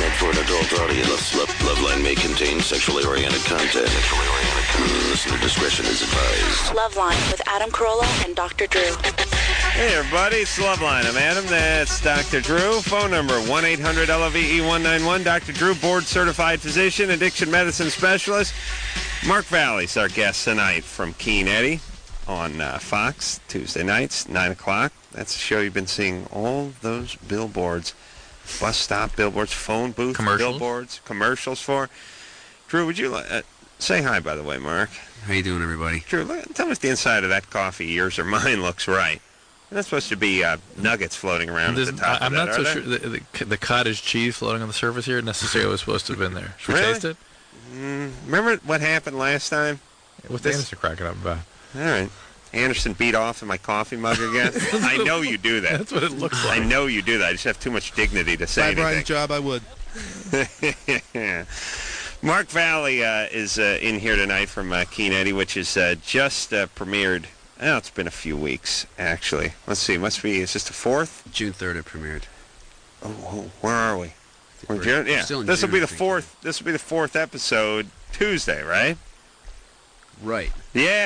meant for an adult audience. Loveline may contain sexually oriented content. Listener discretion is advised. Loveline with Adam Carolla and Dr. Drew. Hey, everybody. It's Loveline. I'm Adam. That's Dr. Drew. Phone number 1-800-LOVE-191. Dr. Drew, board-certified physician, addiction medicine specialist. Mark Valley's our guest tonight from Keen Eddie on Fox, Tuesday nights, 9 o'clock. That's a show you've been seeing all those billboards, bus stop billboards, phone booth billboards, commercials for. Drew, would you say hi, by the way, Mark? How you doing, everybody? Drew, tell me if the inside of that coffee, yours or mine, looks right. There's not supposed to be nuggets floating around at the top I'm of that, not so sure the cottage cheese floating on the surface here necessarily was supposed to have been there. Should we taste it? Remember what happened last time? What's Anderson cracking up about? All right. Anderson beat off in my coffee mug again. I know you do that. That's what it looks like. I know you do that. I just have too much dignity to say anything. Brian's job, I would. Mark Valley is in here tonight from Keen Eddie, which is just premiered. Oh, it's been a few weeks, actually. Let's see. Must be, is this the 4th? June 3rd it premiered. Oh, where are we? We're in June? Yeah. This will be the 4th. This will be the 4th episode Tuesday, right? Right. Yeah.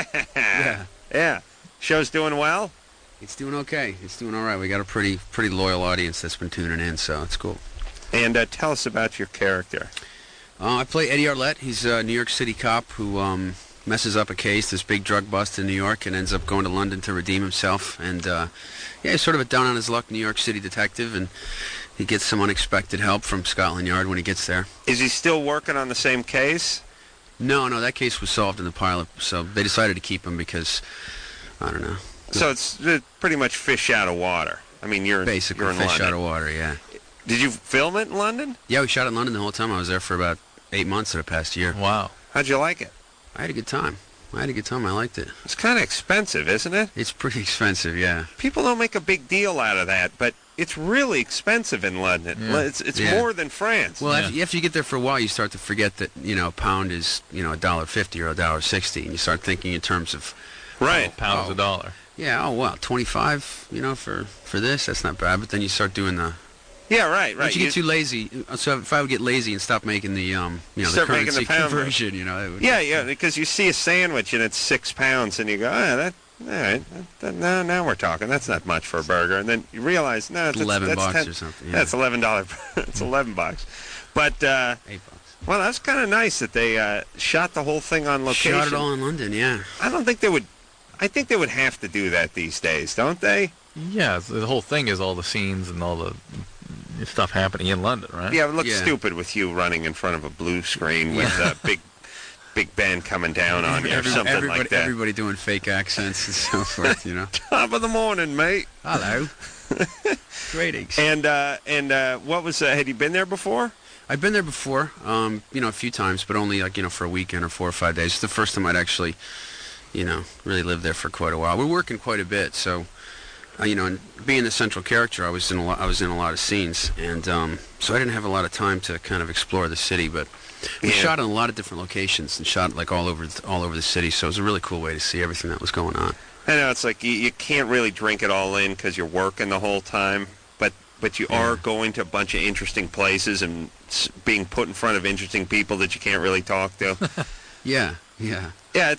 Yeah. Show's doing well? It's doing okay. It's doing all right. We got a pretty loyal audience that's been tuning in, so it's cool. And tell us about your character. I play Eddie Arlett. He's a New York City cop who messes up a case, this big drug bust in New York, and ends up going to London to redeem himself. And he's sort of a down-on-his-luck New York City detective, and he gets some unexpected help from Scotland Yard when he gets there. Is he still working on the same case? No, that case was solved in the pilot, so they decided to keep him because, I don't know. So it's pretty much fish out of water. I mean, basically you're in fish London. Out of water, yeah. Did you film it in London? Yeah, we shot it in London the whole time. I was there for about 8 months of the past year. Wow. How'd you like it? I had a good time. I liked it. It's kind of expensive, isn't it? It's pretty expensive, yeah. People don't make a big deal out of that, but it's really expensive in London. Yeah. It's more than France. Well, after you get there for a while, you start to forget that, a pound is, $1.50 or $1.60, and you start thinking in terms of... Right. Pounds a dollar. Yeah, 25, for this, that's not bad, but then you start doing the... Yeah, right. Once you get too lazy, so if I would get lazy and stop making the, the currency conversion, it would... Yeah, because you see a sandwich and it's £6, and you go, all right, now we're talking. That's not much for a burger. And then you realize, no, it's $11 or something. Yeah. That's $11. It's $11. But, $8. Well, that's kind of nice that they shot the whole thing on location. Shot it all in London, yeah. I don't think they would... I think they would have to do that these days, don't they? Yeah, the whole thing is all the scenes and all the stuff happening in London, right? Yeah, it looks stupid with you running in front of a blue screen with a big band coming down on you or something like that. Everybody doing fake accents and so forth, Top of the morning, mate. Hello. Greetings. And what was had you been there before? I've been there before, a few times, but only for a weekend or 4 or 5 days. It's the first time I'd actually, really lived there for quite a while. We're working quite a bit, so and being the central character, I was in a lot of scenes, and so I didn't have a lot of time to kind of explore the city. But we shot in a lot of different locations and shot all over the city. So it was a really cool way to see everything that was going on. I know it's like you can't really drink it all in because you're working the whole time, but you are going to a bunch of interesting places and being put in front of interesting people that you can't really talk to. Yeah. It's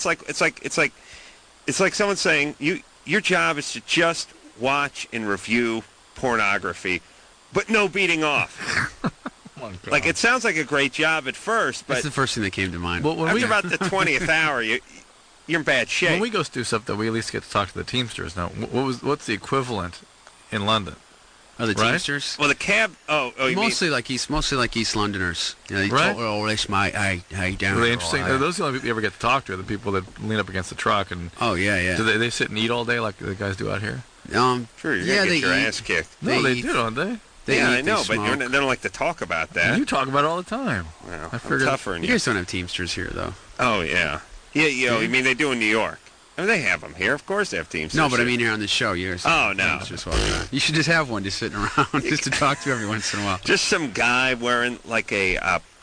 like someone saying your job is to just watch and review pornography, but no beating off. Like, it sounds like a great job at first, but... That's the first thing that came to mind. Well, after about the 20th hour, you're in bad shape. When we go do stuff, though, we at least get to talk to the Teamsters. Now, what's the equivalent in London? Oh, the Teamsters? Well, the cab... mostly like East Londoners. They right? This my... Hey, down. Are they interesting? Are those the only people you ever get to talk to? The people that lean up against the truck and... Oh, yeah. Do they sit and eat all day like the guys do out here? Sure, you're going to get your ass kicked. No, they do, don't they? I know, but they don't like to talk about that. You talk about it all the time. Well, I'm tougher than you. You guys don't have Teamsters here, though. Oh, yeah. Yeah, you mean they do in New York? I mean, they have them here. Of course they have Teamsters. No, but I mean here on the show. No. You should just have one just sitting around just to talk to every once in a while. Just some guy wearing like a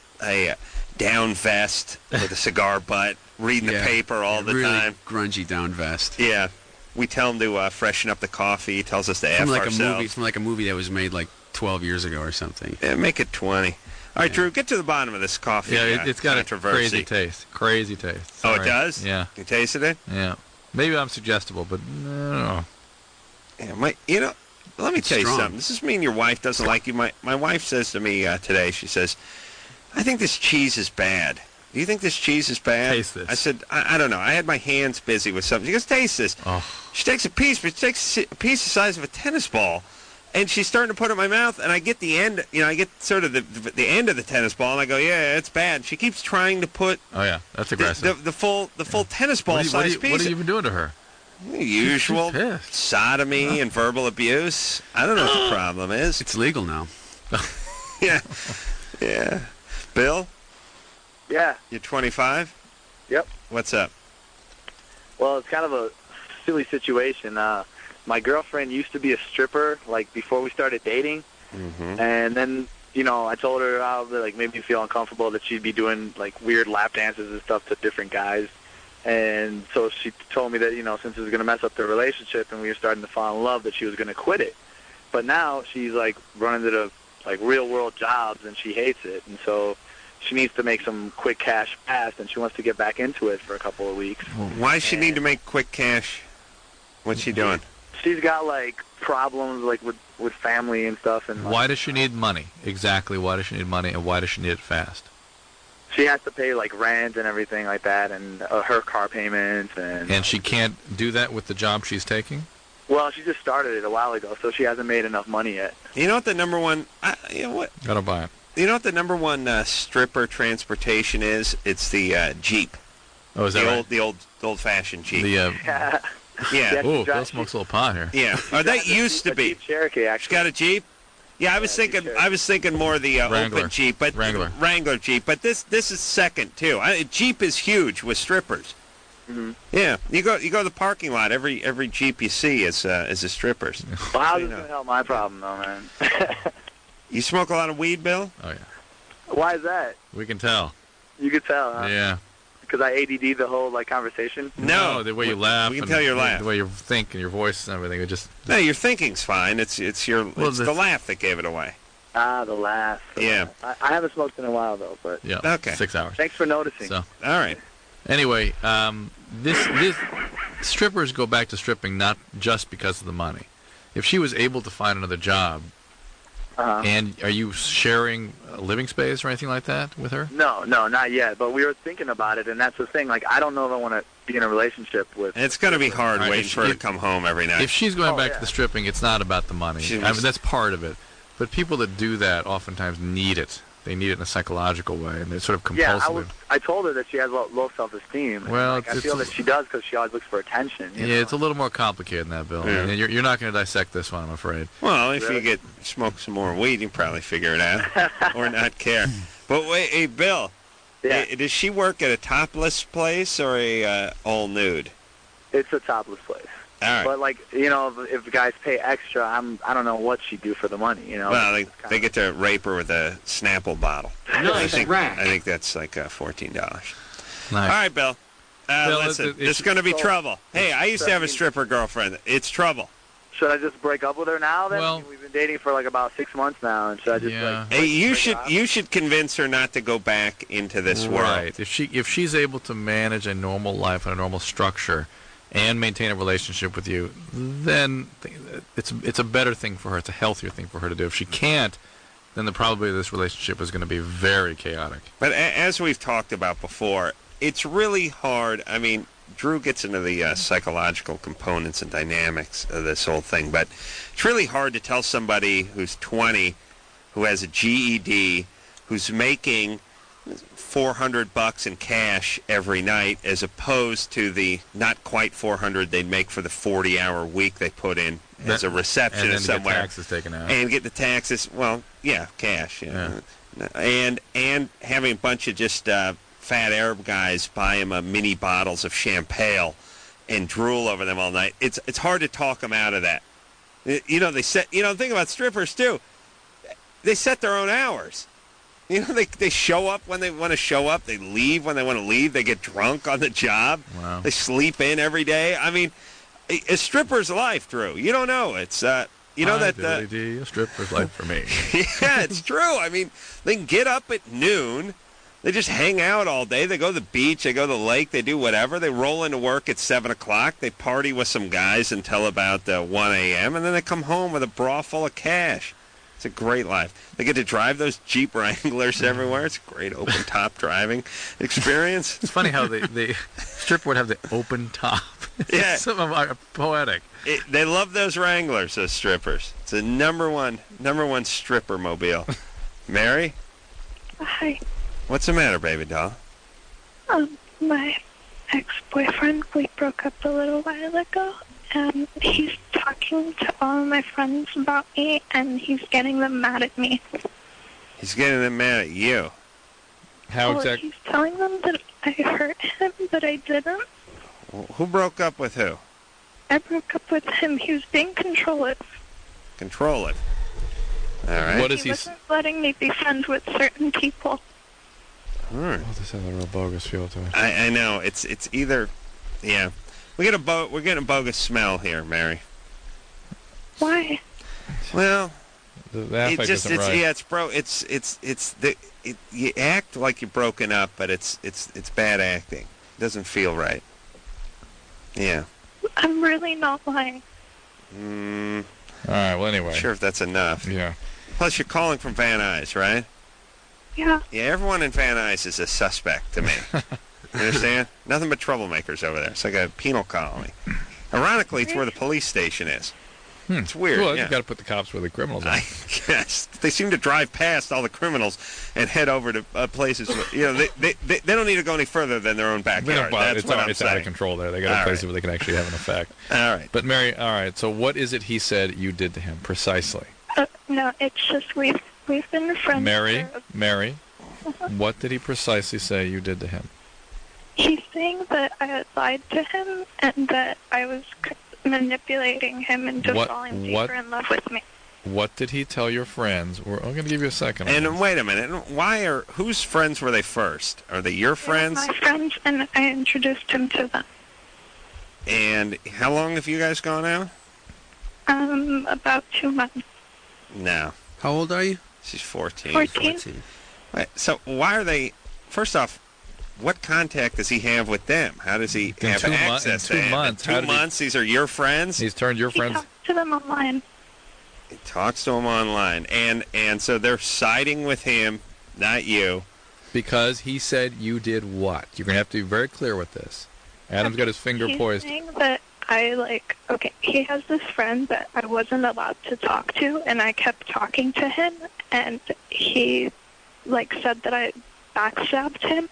down vest with a cigar butt, reading the paper all the really time. Grungy down vest. Yeah. We tell him to freshen up the coffee. He tells us to F ourselves. From like a movie that was made like 12 years ago or something. Yeah, make it 20. All right, Drew, get to the bottom of this coffee. Yeah, it's got a controversy. crazy taste. Crazy taste. Oh, Sorry. it does? Yeah. You tasted it? Yeah. Maybe I'm suggestible, but no. Yeah, let me tell you strong. something. Does this mean your wife doesn't like you? My wife says to me today, she says, I think this cheese is bad. Do you think this cheese is bad? Taste this. I said, I don't know. I had my hands busy with something. She goes, taste this. Oh. She takes a piece, but she takes a piece the size of a tennis ball, and she's starting to put it in my mouth, and I get the end, I get sort of the end of the tennis ball, and I go, yeah, it's bad. She keeps trying to put Oh, yeah. That's aggressive. the full tennis ball size piece. What are you even doing to her? Usual She's pissed. sodomy and verbal abuse. I don't know what the problem is. It's legal now. Yeah. Yeah. Bill, Yeah. you're 25? Yep. What's up? Well, it's kind of a silly situation. My girlfriend used to be a stripper, like, before we started dating. Mm-hmm. And then, I told her how it made me feel uncomfortable that she'd be doing, like, weird lap dances and stuff to different guys. And so she told me that, since it was going to mess up their relationship and we were starting to fall in love, that she was going to quit it. But now she's, like, running to the, like, real-world jobs, and she hates it. And so she needs to make some quick cash fast, and she wants to get back into it for a couple of weeks. Why does she need to make quick cash? What's she doing? She's got, like, problems, like, with family and stuff. And Why does she need money? Exactly. Why does she need money, and why does she need it fast? she has to pay, like, rent and everything like that, and her car payments. And she can't do that with the job she's taking? Well, she just started it a while ago, so she hasn't made enough money yet. You know what the number one... Gotta buy it. You know what the number one stripper transportation is? It's the Jeep. Oh, is that right? The old-fashioned Jeep. The, Yeah. yeah. oh, Bill smokes a little pot here. Yeah. Or that used to be. Jeep Cherokee, She's actually. got a Jeep? Yeah, I was thinking more of the Wrangler. open Jeep, but Wrangler Jeep. But this is second too. Jeep is huge with strippers. Mm-hmm. Yeah, you go to the parking lot. Every Jeep you see is a strippers. Well, how's this going to help my problem, though, man? You smoke a lot of weed, Bill? Oh, yeah. Why is that? We can tell. You could tell, huh? Yeah. Because I ADD the whole, like, conversation? No, the way you laugh. We can and tell your laugh. The way you think and your voice and everything. It just... No, your thinking's fine. It's the laugh that gave it away. Ah, the laugh. Yeah. I haven't smoked in a while, though, but... Yeah. Okay. 6 hours. Thanks for noticing. So, All right. anyway, this strippers go back to stripping not just because of the money. If she was able to find another job, and are you sharing a living space or anything like that with her? No, not yet. But we were thinking about it, and that's the thing. Like, I don't know if I want to be in a relationship with... It's going to be hard All right, waiting for her to come home every night. If she's going back yeah. to the stripping, it's not about the money. She I was- mean, that's part of it. But people that do that oftentimes need it. They need it in a psychological way, and it's sort of Yeah, compulsive. I told her that she has low self-esteem. Well, like, I feel that she does because she always looks for attention. You know? It's a little more complicated than that, Bill. Yeah. And you're not going to dissect this one, I'm afraid. Well, if Really? you smoke some more weed, you can probably figure it out or not care. But wait, hey, Bill, Yeah. does she work at a topless place or a all nude? It's a topless place. All right. But, like, if guys pay extra, I don't know what she'd do for the money, Well, It's they get to rape her with a Snapple bottle. I think that's like $14. Nice. All right, Bill. Bill, Listen, this is going to be trouble. Hey, I used to have a stripper girlfriend. It's trouble. Should I just break up with her now, then? Well- We've been dating for, like, about 6 months now, and should I just, Yeah. Hey, you break up? should convince her not to go back into this world. Right. If she's able to manage a normal life and a normal structure and maintain a relationship with you, then it's a better thing for her. It's a healthier thing for her to do. If she can't, then the probability of this relationship is going to be very chaotic. But as we've talked about before, it's really hard. I mean, Drew gets into the psychological components and dynamics of this whole thing, but it's really hard to tell somebody who's 20, who has a GED, who's making $400 in cash every night, as opposed to the not quite $400 they'd make for the 40-hour week they put in as a receptionist and then somewhere, get taxes taken out. and get the taxes. Well, yeah, cash, yeah. And having a bunch of just fat Arab guys buy him mini bottles of champagne and drool over them all night. It's hard to talk them out of that. They set. Think about strippers too. They set their own hours. They show up when they want to show up. They leave when they want to leave. They get drunk on the job. Wow. They sleep in every day. I mean, a stripper's life, Drew. You don't know. It's You know Hi, that Diddly dee, a stripper's life for me. yeah, it's true. I mean, they can get up at noon. They just hang out all day. They go to the beach. They go to the lake. They do whatever. They roll into work at 7 o'clock. They party with some guys until about 1 a.m., and then they come home with a bra full of cash. It's a great life. They get to drive those Jeep Wranglers everywhere. It's a great open-top driving experience. It's funny how the stripper would have the open top. Yeah. Some of them are poetic. They love those Wranglers, those strippers. It's a number one stripper mobile. Mary, Hi. what's the matter, baby doll? My ex-boyfriend, we broke up a little while ago, and he's talking to all of my friends about me, and he's getting them mad at me. He's getting them mad at you. How Well, exactly? he's telling them that I hurt him, but I didn't. Who broke up with who? I broke up with him. He was being controlling. Control it. All right. What is He he? wasn't letting me be friends with certain people. All right. Oh, this has a real bogus feel to it. I know. It's either, yeah. We're getting a bogus smell here, Mary. Why? Well, The affect just isn't right. yeah, you act like you're broken up, but it's bad acting. It doesn't feel right. Yeah. I'm really not lying. All right. Well, anyway. Not sure if that's enough. Yeah. Plus, you're calling from Van Nuys, right? Yeah. Yeah, everyone in Van Nuys is a suspect to me. You understand? Nothing but troublemakers over there. It's like a penal colony. Ironically, it's where the police station is. It's weird. Well, yeah. you've got to put the cops where the criminals are. I guess they seem to drive past all the criminals and head over to places. They don't need to go any further than their own backyard. That's what I'm it's out of saying. control there. They got All places right. where they can actually have an effect. All right. But Mary, all right. So what is it he said you did to him precisely? No, it's just we've been friends. Mary, for- Mary, what did he precisely say you did to him? He's saying that I had lied to him and that I was manipulating him into What- falling what- deeper in love with me. What did he tell your friends? I'm going to give you a second. on And this. wait a minute. Whose friends were they first? Are they your friends? My friends, and I introduced him to them. And how long have you guys gone out? About 2 months. No. How old are you? She's 14. 14. Right, so why are they? First off, what contact does he have with them? How does he In have 2 access in to 2 him? months, In how 2 did he- months. These are your friends. He's turned your He friends. talked to them online. He talks to them online, and so they're siding with him, not you. Because he said you did what? You're going to have to be very clear with this. Adam's got his finger He's poised. saying that he has this friend that I wasn't allowed to talk to, and I kept talking to him, and he, said that I backstabbed him.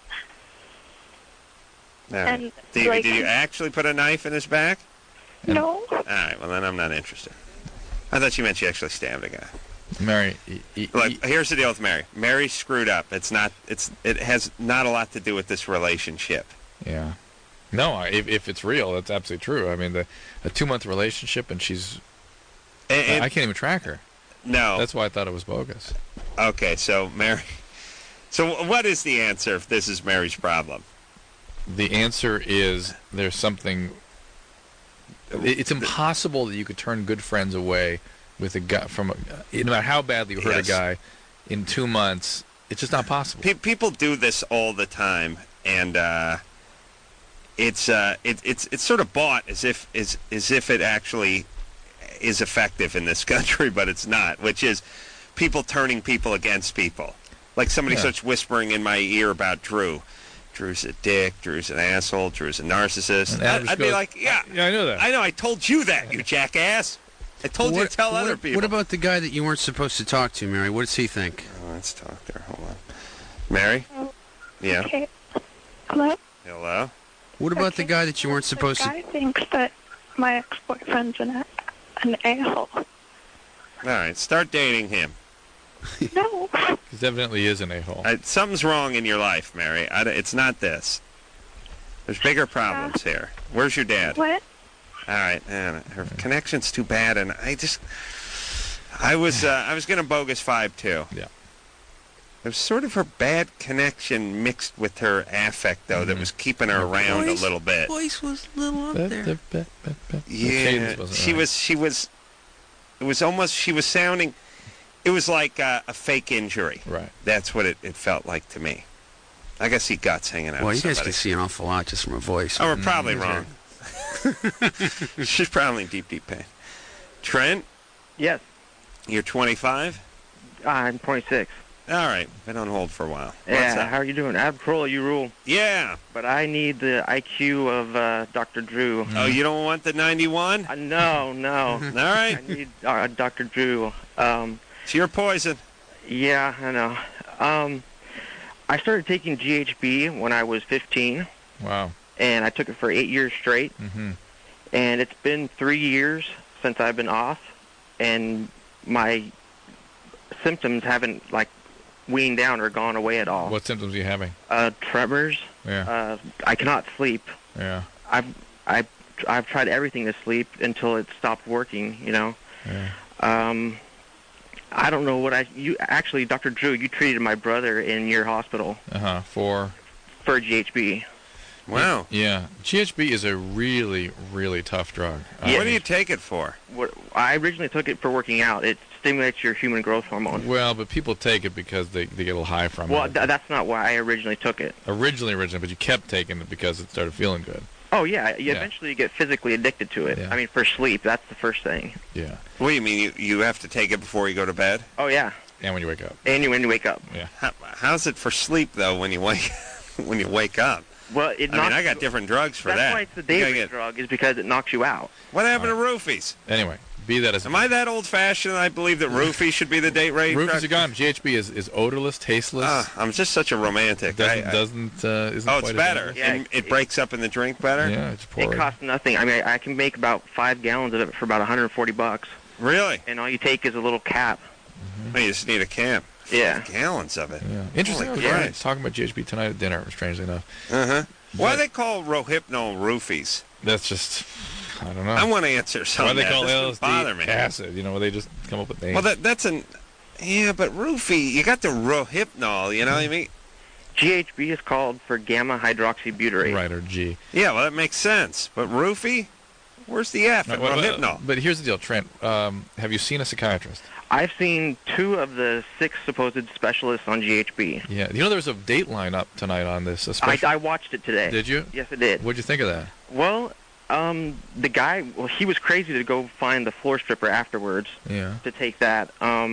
All right. And, Did you actually put a knife in his back? No. All right, well, then I'm not interested. I thought you meant you actually stabbed a guy. Mary, Look, here's the deal with Mary. Mary screwed up. It has not a lot to do with this relationship. yeah. No, if it's real, that's absolutely true. I mean, a 2-month relationship, and she's... And I can't even track her. no. That's why I thought it was bogus. Okay, so Mary. So what is the answer if this is Mary's problem? The answer is there's something... It's impossible that you could turn good friends away with a guy no matter how badly you hurt Yes. a guy in 2 months. It's just not possible. People do this all the time, and it's sort of bought as if it actually is effective in this country, but it's not. Which is people turning people against people. Like somebody Yeah. starts whispering in my ear about Drew. Drew's a dick. Drew's an asshole. Drew's a narcissist. And Adam I'd be goes, like, yeah, I know that. I know. I told you that, you jackass. I told you to tell other people. What about the guy that you weren't supposed to talk to, Mary? What does he think? Oh, let's talk there. Hold on. Mary? Yeah. Okay. Hello? Hello? What about the Okay. guy that you weren't supposed The to... guy thinks that my ex-boyfriend's an a-hole. All right. Start dating him. No. He evidently is an a-hole. Something's wrong in your life, Mary. It's not this. There's bigger problems here. Where's your dad? What? All right. Her connection's too bad, and I was going to bogus 5 too. Yeah. It was sort of her bad connection mixed with her affect, though, that was keeping her around a little bit. Voice was a little up there. The Yeah, cadence wasn't right. she was. It was almost, she was sounding, it was like a fake injury. Right. That's what it felt like to me. I guess he guts hanging out Well, with you guys somebody. can see an awful lot just from her voice. Oh, we're probably wrong. She's probably in deep, deep pain. Trent, Yes, you're 25? I'm 26. All right. Been on hold for a while. What's Yeah, up? how are you doing? Adam Carolla, you rule. Yeah. But I need the IQ of Dr. Drew. Oh, you don't want the 91? No. All right. I need Dr. Drew. It's your poison. Yeah, I know. I started taking GHB when I was 15, Wow. and I took it for 8 years straight. Mm-hmm. And it's been 3 years since I've been off, and my symptoms haven't, like, weaned down or gone away at all. What symptoms are you having? Tremors. Yeah. I cannot sleep. Yeah. I've tried everything to sleep until it stopped working, you know. Yeah. I don't know what you actually, Dr. Drew, you treated my brother in your hospital For GHB. Wow. Yeah. GHB is a really, really tough drug. What do you take it for? I originally took it for working out. It stimulates your human growth hormone. Well, but people take it because they get a little high from Well, it. that's not why I originally took it. Originally, but you kept taking it because it started feeling good. Oh, yeah. Yeah. Eventually you get physically addicted to it. Yeah. I mean, for sleep, that's the first thing. Yeah. What do you mean? You have to take it before you go to bed? Oh, yeah. And when you wake up. And when you wake up. Yeah. How's it for sleep, though, when you wake up? Well, I got different drugs for that's that. why it's the You gotta daybreak drug, is because it knocks you out. What happened to roofies? Anyway, be that as it Am I that old-fashioned? I believe that roofies should be the date rate Roofies drug? are gone. GHB is odorless, tasteless. I'm just such a romantic. Isn't it's quite as better. good. Yeah, And it breaks up in the drink better? Yeah, it's pour It costs nothing. I mean, I can make about 5 gallons of it for about $140. Really? And all you take is a little cap. Oh, you just need a can. Yeah. 5 gallons of it. Yeah. Interesting. Holy I was Christ. talking about GHB tonight at dinner, strangely enough. Uh-huh. Why do they call Rohypnol roofies? That's just, I don't know. I want to answer something. Why they call that doesn't bother me. LSD acid? You know, they just come up with names. Well, that's an... Yeah, but roofie, you got the Rohypnol, you know what I mean? GHB is called for gamma hydroxybutyrate. Right, or G. Yeah, well, that makes sense. But roofie? Where's the F in Rohypnol? But here's the deal, Trent. Have you seen a psychiatrist? I've seen 2 of the 6 supposed specialists on GHB. Yeah. You know, there's a Dateline up tonight on this. Especially. I watched it today. Did you? Yes, I did. What'd you think of that? Well, the guy, he was crazy to go find the floor stripper afterwards Yeah. to take that.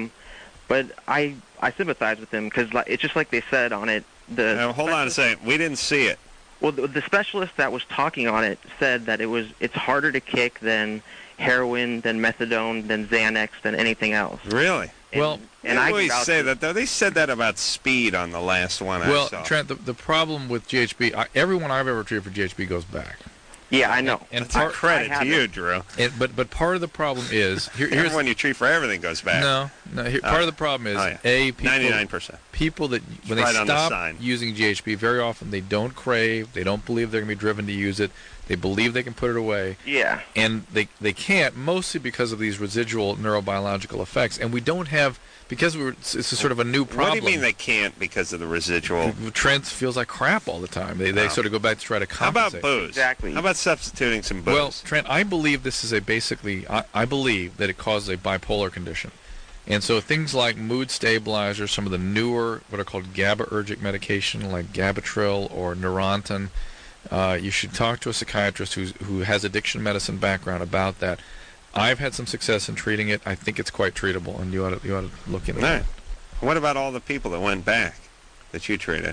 But I sympathize with him because it's just like they said on it. Hold on a second. We didn't see it. Well, the specialist that was talking on it said that it's harder to kick than heroin, than methadone, than Xanax, than anything else. Really? And I always can say that, though. They said that about speed on the last one I Well, saw. Trent, the problem with GHB, everyone I've ever treated for GHB goes back. Yeah, I know. And That's a credit to you, Drew. But part of the problem is here's Everyone you treat for everything goes back. Part of the problem is people 99%. People that when Right they on the stop sign. using GHB, very often they don't crave, they don't believe they're going to be driven to use it, they believe they can put it away. Yeah. And they can't, mostly because of these residual neurobiological effects, and we don't have. Because it's a sort of a new problem. What do you mean they can't because of the residual? Trent feels like crap all the time. They sort of go back to try to How compensate. about booze? Exactly. How about substituting some booze? Well, Trent, I believe this is I believe that it causes a bipolar condition. And so things like mood stabilizers, some of the newer, what are called GABAergic medication, like Gabatril or Neurontin, you should talk to a psychiatrist who has addiction medicine background about that. I've had some success in treating it. I think it's quite treatable, and you ought to look into All right. it. What about all the people that went back that you treated?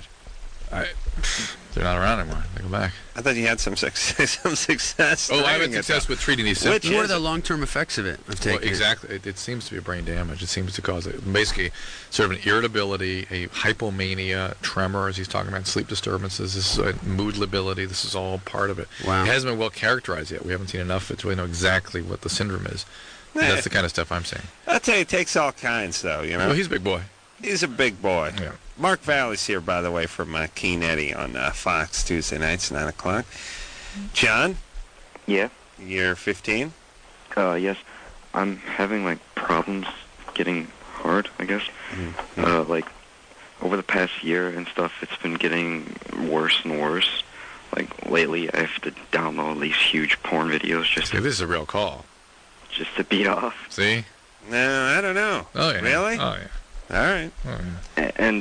They're not around anymore. They go back. I thought you had some success. Oh, I've had success with treating these symptoms. What are the long-term effects of it? Of taking Well, exactly. It seems to be a brain damage. It seems to cause basically sort of an irritability, a hypomania, tremors. He's talking about sleep disturbances. This is mood lability. This is all part of it. Wow. It hasn't been well characterized yet. We haven't seen enough to really know exactly what the syndrome is. That's the kind of stuff I'm saying. I'll tell you, it takes all kinds, though, you know? Well, he's a big boy. He's a big boy. Yeah. Mark Valley's here, by the way, from Keen Eddie on Fox Tuesday nights, 9 o'clock. John? Yeah? You're 15? Yes. I'm having, problems getting hard, I guess. Mm-hmm. Over the past year and stuff, it's been getting worse and worse. Lately, I have to download these huge porn videos just See, this is a real call. to beat off. See? No, I don't know. Oh, yeah. Really? Oh, yeah. All right. Oh, yeah. And,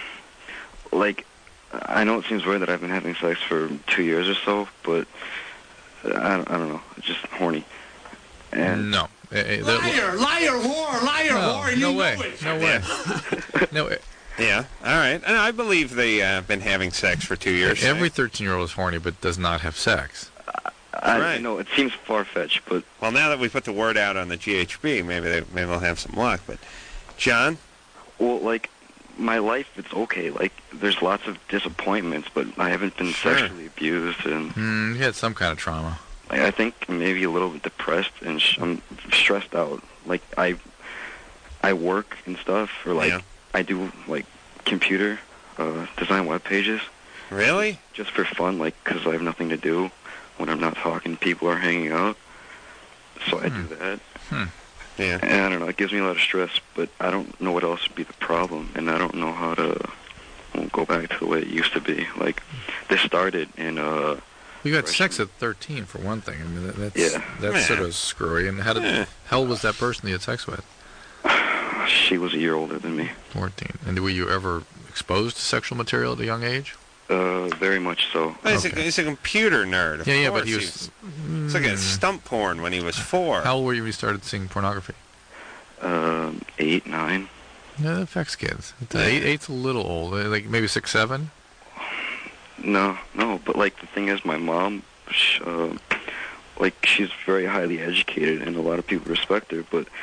like, I know it seems weird that I've been having sex for 2 years or so, but I don't know. It's just horny. And No. Liar, whore, No way. No way. No way. Yeah. All right. And I believe they've been having sex for 2 years. Every 13-year-old is horny but does not have sex. I know it seems far-fetched, but... Well, now that we put the word out on the GHB, maybe they'll have some luck. But, John? Well, like, my life, it's okay. Like, there's lots of disappointments, but I haven't been sexually abused, and... You had some kind of trauma. Like, I think maybe a little bit depressed, and I'm stressed out. Like, I work and stuff, or, like, I do, like, computer design web pages. Really? Just for fun, like, because I have nothing to do when I'm not talking. People are hanging out. So I do that. Yeah. And I don't know, it gives me a lot of stress, but I don't know what else would be the problem, and I don't know how to go back to the way it used to be. Like, this started in... You got sex at 13, for one thing. I mean, that's sort of screwy. And how old was that person you had sex with? She was a year older than me. 14. And were you ever exposed to sexual material at a young age? Very much so. Well, he's a computer nerd. Yeah, but he was... It's like a stump porn when he was 4. How old were you when you started seeing pornography? 8, 9. Yeah, that affects kids. 8's a little old. Like maybe 6, 7? No, but like the thing is, my mom, like she's very highly educated, and a lot of people respect her, but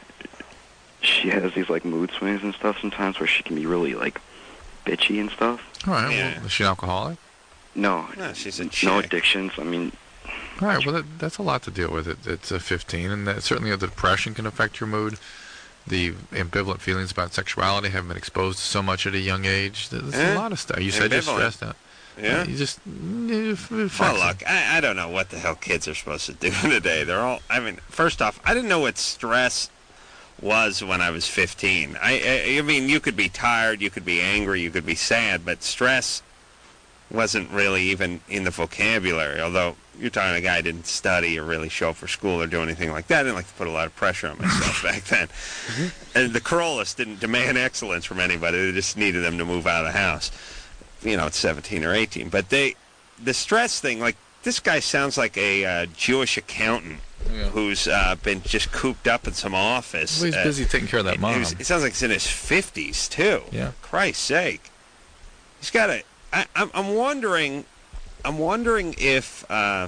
she has these like mood swings and stuff sometimes where she can be really like bitchy and stuff. All right. Yeah. Well, is she an alcoholic? No, she's a chick. No addictions. I mean. All right. Well, that's a lot to deal with. It's a 15, and that, certainly the depression can affect your mood. The ambivalent feelings about sexuality haven't been exposed to so much at a young age. There's a lot of stuff. You said you're stressed out. Yeah. You just... Well, look, I don't know what the hell kids are supposed to do today. They're all... I mean, first off, I didn't know what stress was when I was 15. I mean, you could be tired, you could be angry, you could be sad, but stress wasn't really even in the vocabulary, although you're talking a guy who didn't study or really show up for school or do anything like that. I didn't like to put a lot of pressure on myself back then. And the Corollas didn't demand excellence from anybody. They just needed them to move out of the house. You know, it's 17 or 18. But the stress thing, like, this guy sounds like a Jewish accountant who's been just cooped up in some office. Well, he's busy taking care of that mom. It sounds like he's in his 50s, too. Yeah. Christ's sake. He's got a... I'm wondering if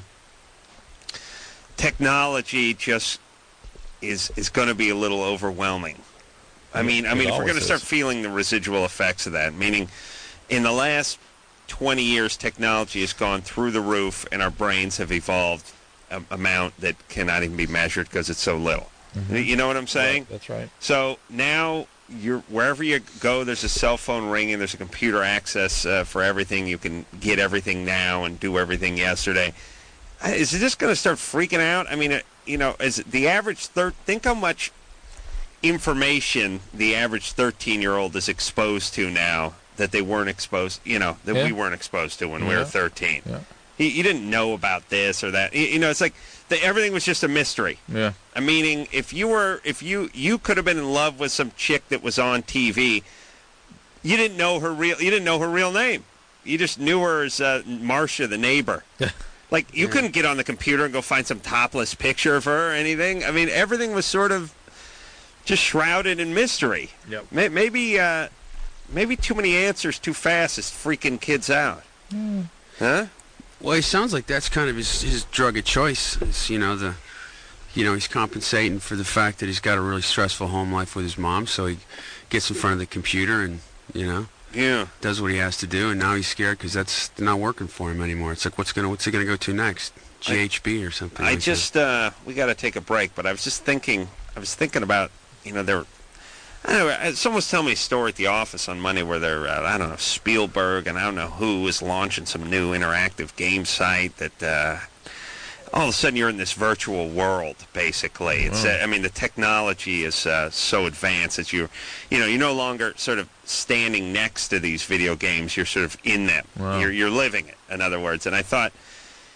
technology just is going to be a little overwhelming. I mean, if we're going to start feeling the residual effects of that, meaning... In the last 20 years, technology has gone through the roof, and our brains have evolved an amount that cannot even be measured because it's so little. Mm-hmm. You know what I'm saying? Right, that's right. So now, wherever you go, there's a cell phone ringing, there's a computer access for everything. You can get everything now and do everything yesterday. Is it just going to start freaking out? I mean, is the average think how much information the average 13-year-old is exposed to now that they weren't exposed, we weren't exposed to when we were 13. Yeah. You didn't know about this or that. It's like everything was just a mystery. Yeah. Meaning, if you could have been in love with some chick that was on TV, you didn't know her real name. You just knew her as Marcia, the neighbor. Like you couldn't get on the computer and go find some topless picture of her or anything. I mean, everything was sort of just shrouded in mystery. Yep. Maybe too many answers too fast is freaking kids out. Huh? Well, it sounds like that's kind of his drug of choice. It's, he's compensating for the fact that he's got a really stressful home life with his mom, so he gets in front of the computer and, does what he has to do, and now he's scared because that's not working for him anymore. It's like, what's he going to go to next? GHB or something? We got to take a break, but I was thinking about, someone was telling me a story at the office on Monday where they're, Spielberg and I don't know who is launching some new interactive game site that all of a sudden you're in this virtual world, basically. It's the technology is so advanced that you're no longer sort of standing next to these video games. You're sort of in them. Wow. You're living it, in other words. And I thought,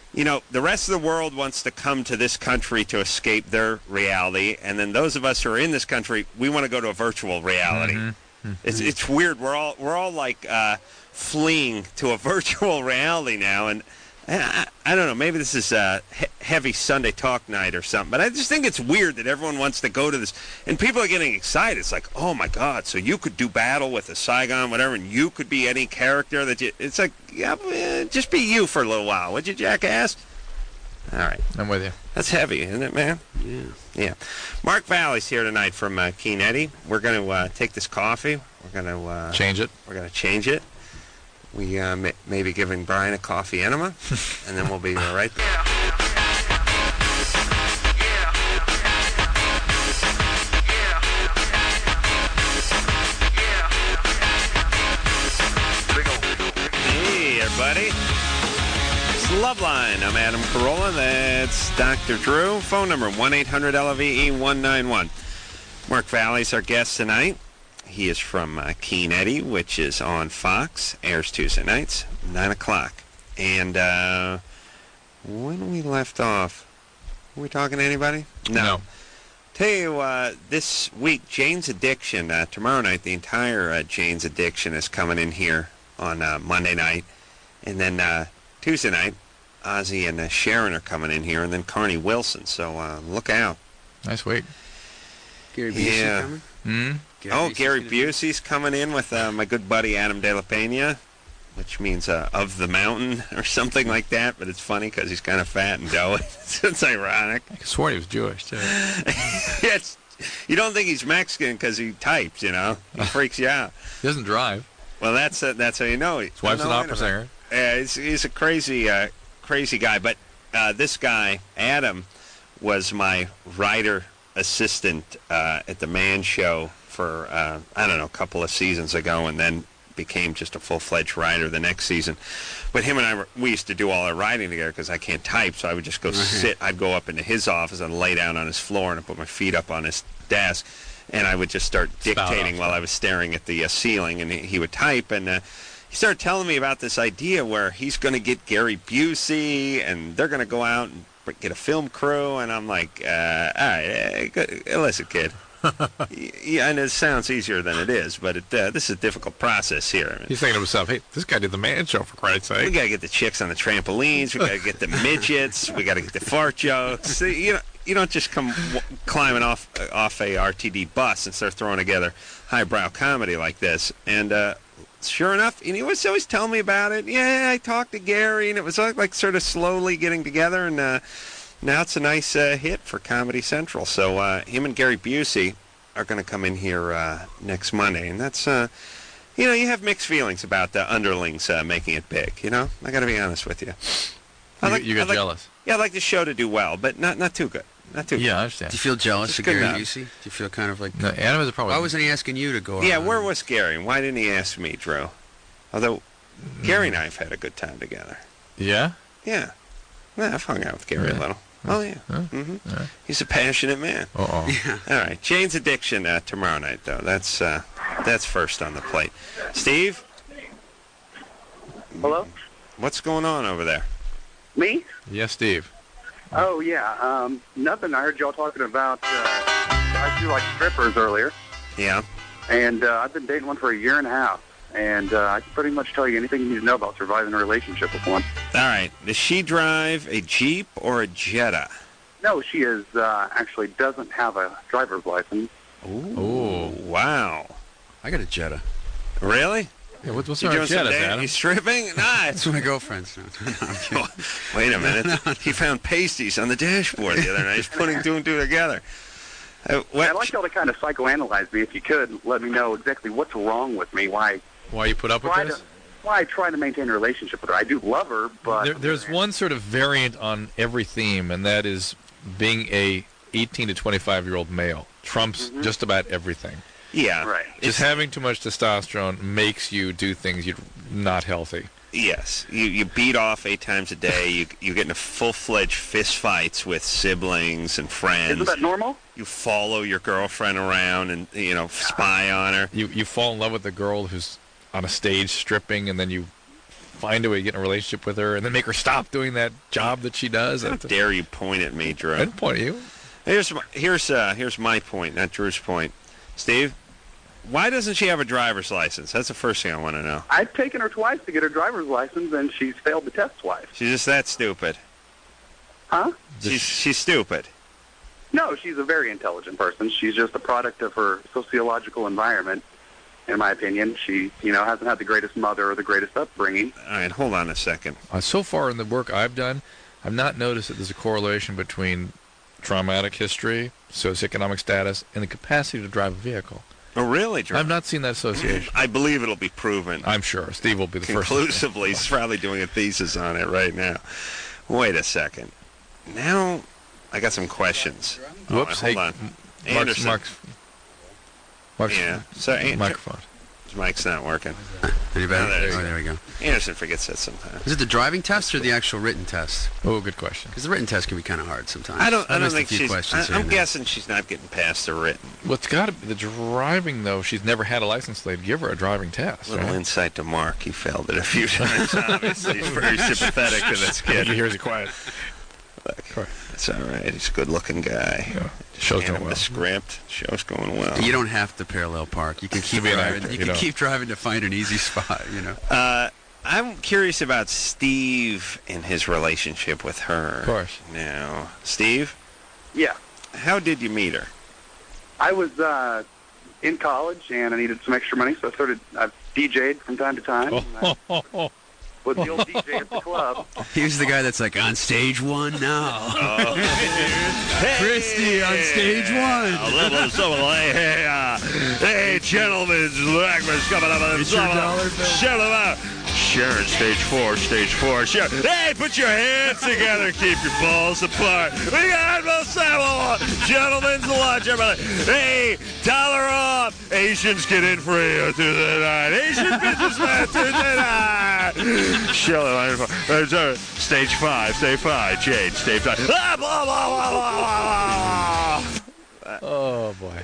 the rest of the world wants to come to this country to escape their reality, and then those of us who are in this country, we want to go to a virtual reality. Mm-hmm. It's weird. We're all like fleeing to a virtual reality now, and I don't know. Maybe this is a heavy Sunday talk night or something, but I just think it's weird that everyone wants to go to this, and people are getting excited. It's like, oh my God! So you could do battle with a Saigon, whatever, and you could be any character that you. It's like, yeah, just be you for a little while, would you, jackass? All right, I'm with you. That's heavy, isn't it, man? Yeah. Mark Valley's here tonight from Keen Eddie. We're going to take this coffee. We're going to change it. We're going to change it. We may be giving Brian a coffee enema, and then we'll be right back. Hey, everybody. It's Loveline. I'm Adam Carolla. That's Dr. Drew. Phone number 1-800-LVE-191. Mark Valley's our guest tonight. He is from Keen Eddie, which is on Fox, airs Tuesday nights, 9 o'clock. And when we left off, were we talking to anybody? No. Tell you, this week, Jane's Addiction, tomorrow night, the entire Jane's Addiction is coming in here on Monday night. And then Tuesday night, Ozzy and Sharon are coming in here, and then Carney Wilson. So look out. Nice week. Gary Busey coming? Hmm? Gary Busey's coming in with my good buddy Adam De La Pena, which means of the mountain or something like that, but it's funny because he's kind of fat and doughy. It's ironic. I swore he was Jewish, too. Yes, you don't think he's Mexican because he types, He freaks you out. He doesn't drive. Well, that's how you know. His wife's an opera singer. Yeah, he's a crazy guy. But this guy, Adam, was my writer assistant at the Man Show for, a couple of seasons ago, and then became just a full-fledged writer the next season. But him and I, we used to do all our writing together because I can't type, so I would just go sit. I'd go up into his office and lay down on his floor and I'd put my feet up on his desk, and I would just start dictating while I was staring at the ceiling, and he would type, and he started telling me about this idea where he's going to get Gary Busey, and they're going to go out and get a film crew, and I'm like, all right, listen, kid. Yeah, and it sounds easier than it is, but this is a difficult process here. I mean, he's thinking to himself, hey, this guy did the Man Show, for Christ's sake. We got to get the chicks on the trampolines. We got to get the midgets. We got to get the fart jokes. You don't just come climbing off a RTD bus and start throwing together highbrow comedy like this. And sure enough, and he was always telling me about it. Yeah, I talked to Gary, and it was like sort of slowly getting together, and now it's a nice hit for Comedy Central. So him and Gary Busey are going to come in here next Monday, and that's, you have mixed feelings about the underlings making it big. I got to be honest with you. You get jealous. Yeah, I'd like the show to do well, but not too good. Not too good. Yeah, I understand. Do you feel jealous Just of good Gary enough. Busey? Do you feel kind of like... No, Adam has a problem. Why wasn't he asking you to go Yeah, out? where was Gary? And why didn't he ask me, Drew? Although Gary and I have had a good time together. Yeah? Yeah. I've hung out with Gary a little. Oh, yeah. Yeah. He's a passionate man. Uh-oh. Yeah. All right. Jane's Addiction tomorrow night, though. That's first on the plate. Steve? Hello? What's going on over there? Me? Yes, Steve. Oh, yeah. Nothing. I heard y'all talking about I do like strippers earlier, Yeah. and I've been dating one for a year and a half, and I can pretty much tell you anything you need to know about surviving a relationship with one. All right. Does she drive a Jeep or a Jetta? No, she is actually doesn't have a driver's license. Ooh. Wow. I got a Jetta. Really? Yeah, what's You our doing some Jetta, day? Adam? You stripping? Nah. That's my girlfriend's. No, I'm kidding. Wait a minute. He found pasties on the dashboard the other night. He's putting two and two together. I'd like y'all to kind of psychoanalyze me if you could. Let me know exactly what's wrong with me, why you put up with this? Why I try to maintain a relationship with her. I do love her, but... There's one sort of variant on every theme, and that is being a 18 to 25-year-old male. Trumps just about everything. Yeah. Right. Just having too much testosterone makes you do things you're not healthy. Yes. You beat off 8 times a day. You get into full-fledged fist fights with siblings and friends. Isn't that normal? You follow your girlfriend around and, spy on her. You fall in love with a girl who's on a stage stripping, and then you find a way to get in a relationship with her and then make her stop doing that job that she does. How dare you point at me, Drew? I didn't point at you. Here's my point, not Drew's point. Steve, why doesn't she have a driver's license? That's the first thing I want to know. I've taken her twice to get her driver's license, and she's failed the test twice. She's just that stupid. Huh? She's stupid. No, she's a very intelligent person. She's just a product of her sociological environment. In my opinion, she, hasn't had the greatest mother or the greatest upbringing. All right, hold on a second. So far in the work I've done, I've not noticed that there's a correlation between traumatic history, socioeconomic status, and the capacity to drive a vehicle. Oh, really, Drew? I've not seen that association. I believe it'll be proven. I'm sure. Steve will be the first. Conclusively, he's probably doing a thesis on it right now. Wait a second. Now, I got some questions. Whoops. Hold on. Anderson. Mark's yeah. So, microphone. His mic's not working. Any better? There we go. Anderson forgets that sometimes. Is it the driving test or the actual written test? Oh, good question. Because the written test can be kind of hard sometimes. I don't think she's. I'm now. guessing she's not getting past the written. Well, it's got to be the driving, though. She's never had a license. They'd give her a driving test. Little insight to Mark. He failed it a few times. Obviously, he's very sympathetic to this kid. He hears it quiet. Look, it's all right. He's a good-looking guy. Yeah. Show's going well. The script. Show's going well. You don't have to parallel park. You can keep driving. You can keep driving to find an easy spot. I'm curious about Steve and his relationship with her. Of course. Now, Steve? Yeah. How did you meet her? I was in college, and I needed some extra money, so I DJ'd from time to time. Was the old DJ at the club. He was the guy that's like, on stage one now. Christy, on stage one. Hey, gentlemen, breakfast coming up. It's your dollar bill. Shut them out. Sharon, stage four. Sharon. Hey, put your hands together. Keep your balls apart. We got gentlemen's lunch, everybody. Hey, $1 off. Asians get in free through the night. Asian businessmen through the night. Stage 5. Jade, stage 5. Blah, blah, blah, blah, blah. Oh, boy.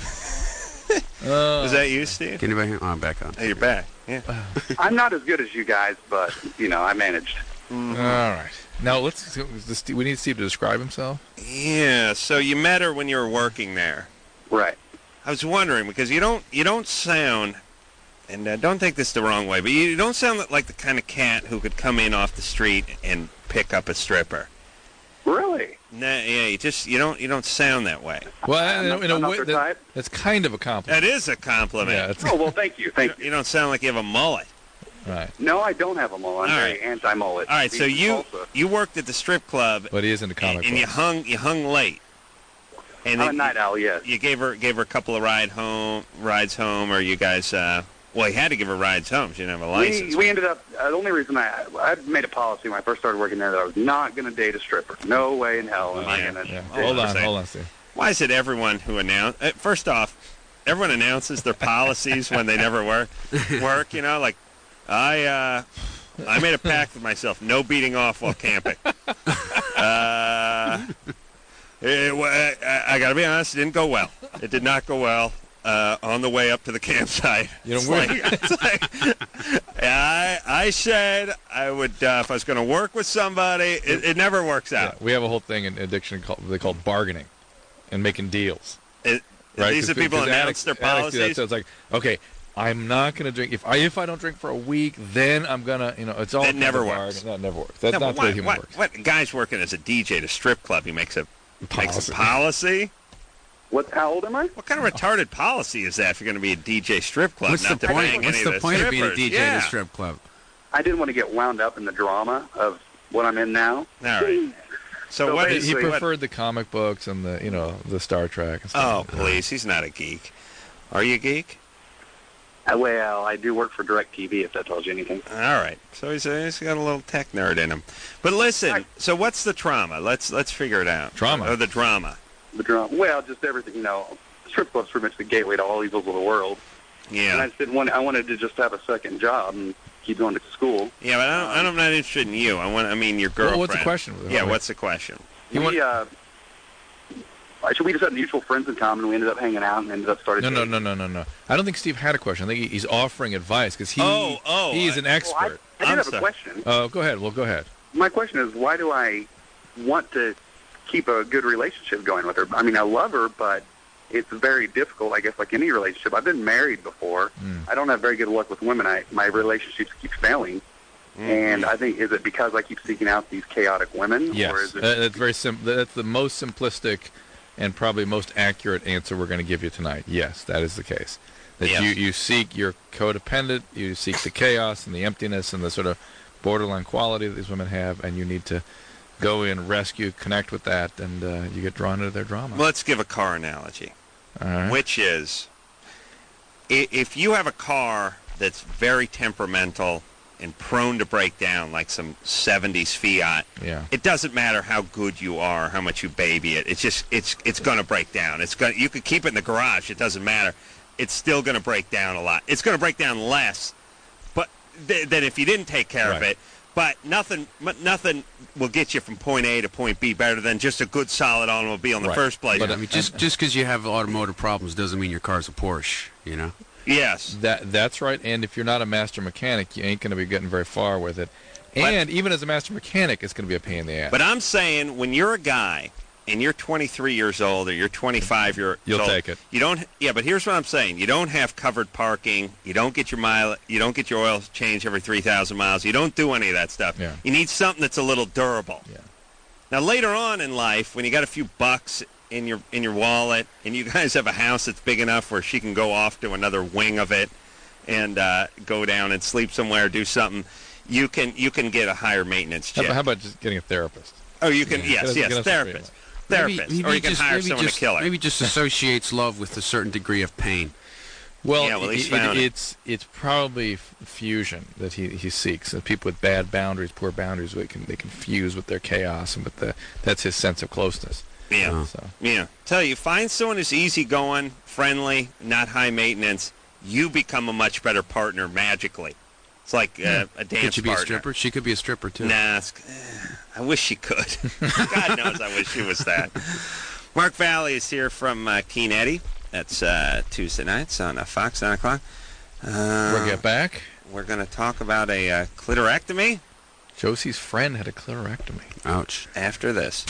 Was that you, Steve? Anybody? Oh, I'm back on. Hey, you're back. Yeah. I'm not as good as you guys, but, I managed. Mm-hmm. All right. Now, we need Steve to describe himself. Yeah, so you met her when you were working there. Right. I was wondering, because you don't sound, and don't take this the wrong way, but you don't sound like the kind of cat who could come in off the street and pick up a stripper. Really? Nah, yeah, you don't sound that way. Well, in a way, that's kind of a compliment. That is a compliment. Yeah, well, thank you. You don't sound like you have a mullet. Right. No, I don't have a mullet. I'm very anti-mullet. All right, so you worked at the strip club, but he is into comic and books. you hung late. And I'm a night owl, yes. You gave her a couple of rides home, or you guys. Well, he had to give her rides home. She didn't have a license. We ended up. The only reason I made a policy when I first started working there that I was not going to date a stripper. No way in hell am I going to. Yeah. Hold on, Steve. Why is it everyone who first off, everyone announces their policies when they never work. Like I made a pact with myself: no beating off while camping. I got to be honest, it didn't go well. It did not go well on the way up to the campsite. I said I would, if I was going to work with somebody, it never works out. Yeah, we have a whole thing in addiction they call bargaining and making deals. Right? These are people announce their policies. So it's like, okay, I'm not going to drink. If I don't drink for a week, then I'm going to, it's all. That never works. That never works. That's not the way human works. What guy's working as a DJ at a strip club? He makes a policy. How old am I? What kind of retarded policy is that if you're going to be a DJ strip club? What's the point? What's the point of being a DJ at a strip club? I didn't want to get wound up in the drama of what I'm in now. All right. So what he preferred the comic books and the Star Trek and stuff. Oh, please. He's not a geek. Are you a geek? Well, I do work for DirecTV, if that tells you anything. All right. So he's got a little tech nerd in him. But listen, so what's the trauma? Let's figure it out. Drama. Or the drama. The drama. Well, just everything, strip club's pretty much the gateway to all evils of the world. Yeah. And I just didn't want. I wanted to just have a second job and keep going to school. Yeah, but I'm not interested in you. I mean your girlfriend. Well, what's the question? Yeah, what's the question? Actually, we just had mutual friends in common. We ended up hanging out and ended up starting. No. I don't think Steve had a question. I think he's offering advice because he's an expert. I did have a question. Oh, go ahead. Well, go ahead. My question is, why do I want to keep a good relationship going with her? I mean, I love her, but it's very difficult, I guess, like any relationship. I've been married before. I don't have very good luck with women. My relationships keep failing. And I think, is it because I keep seeking out these chaotic women? Yes, or is it that's very simple. That's the most simplistic and probably most accurate answer we're going to give you tonight. Yes, that is the case. That you seek your codependent, you seek the chaos and the emptiness and the sort of borderline quality that these women have, and you need to go in, rescue, connect with that, and you get drawn into their drama. Let's give a car analogy, which is, if you have a car that's very temperamental and prone to break down, like some 70s Fiat, it doesn't matter how good you are, how much you baby it. It's just it's going to break down. You could keep it in the garage. It doesn't matter. It's still going to break down a lot. It's going to break down less, but than if you didn't take care of it. But nothing will get you from point A to point B better than just a good, solid automobile in the first place. But I mean, just because you have automotive problems doesn't mean your car's a Porsche, you know? Yes. That's right. And if you're not a master mechanic, you ain't going to be getting very far with it. And even as a master mechanic, it's going to be a pain in the ass. But I'm saying, when you're a guy and you're 23 years old or you're 25 years old, you'll take it. You don't. Yeah, but here's what I'm saying: you don't have covered parking. You don't get your You don't get your oil changed every 3,000 miles. You don't do any of that stuff. Yeah. You need something that's a little durable. Yeah. Now later on in life, when you got a few bucks in your wallet, and you guys have a house that's big enough where she can go off to another wing of it, and go down and sleep somewhere, do something, you can get a higher maintenance check. How about just getting a therapist? Oh, you can. Yes, therapist. Therapist, or you can hire someone to kill her. Maybe just associates love with a certain degree of pain. Well, it's probably fusion that he seeks. That people with bad boundaries, poor boundaries, they can fuse with their chaos, and that's his sense of closeness. Yeah. Tell you, find someone who's easygoing, friendly, not high maintenance. You become a much better partner magically. It's like a dance partner. Could she be a stripper? She could be a stripper too. Nah, I wish she could. God knows I wish she was that. Mark Valley is here from Keen Eddie. That's Tuesday nights on Fox, 9 o'clock. We'll get back. We're going to talk about a clitorectomy. Josie's friend had a clitorectomy. Ouch. After this.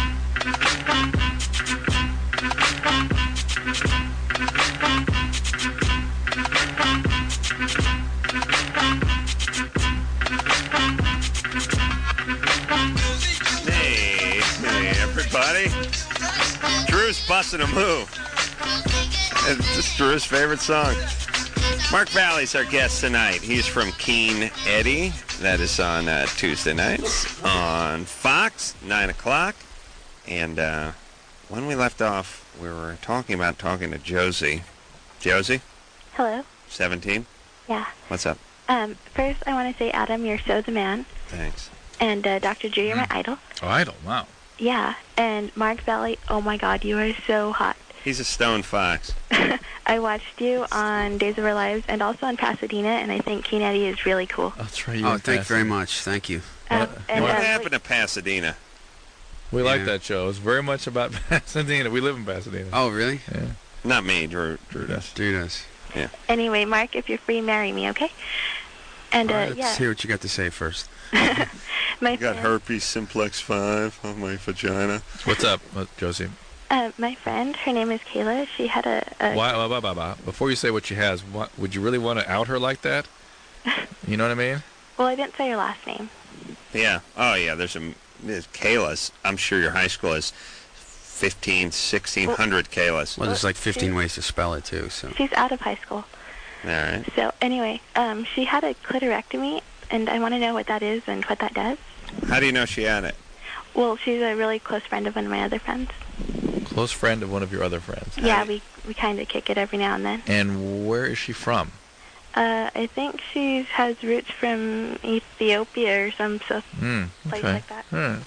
Hey, everybody. Drew's busting a move. It's Drew's favorite song. Mark Valley's our guest tonight. He's from Keen Eddie. That is on Tuesday nights on Fox, 9 o'clock. And when we left off, we were talking to Josie. Josie? Hello. 17? Yeah. What's up? First, I want to say, Adam, you're so the man. Thanks. And Dr. Drew, you're my idol. Oh, idol? Wow. Yeah. And Mark Valley, oh my God, you are so hot. He's a stone fox. I watched you on Days of Our Lives and also on Pasadena, and I think Keen Eddie is really cool. That's right. Thank you very much. Thank you. What happened to Pasadena? We like that show. It's very much about Pasadena. We live in Pasadena. Oh, really? Yeah. Not me. Drew does. Drew does. Yeah. Anyway, Mark, if you're free, marry me, okay? And let's hear what you got to say first. I got herpes simplex 5 on my vagina. What's up, Josie? My friend, her name is Kayla. She had a... Before you say what she has, would you really want to out her like that? You know what I mean? Well, I didn't say her last name. Yeah. Oh, yeah. There's Kayla's. I'm sure your high school is 1,600 Kayla's. Well, there's like 15 ways to spell it, too. So she's out of high school. All right. So, anyway, she had a clitorectomy, and I want to know what that is and what that does. How do you know she had it? Well, she's a really close friend of one of my other friends. Close friend of one of your other friends? Yeah, we kind of kick it every now and then. And where is she from? I think she has roots from Ethiopia or some place like that.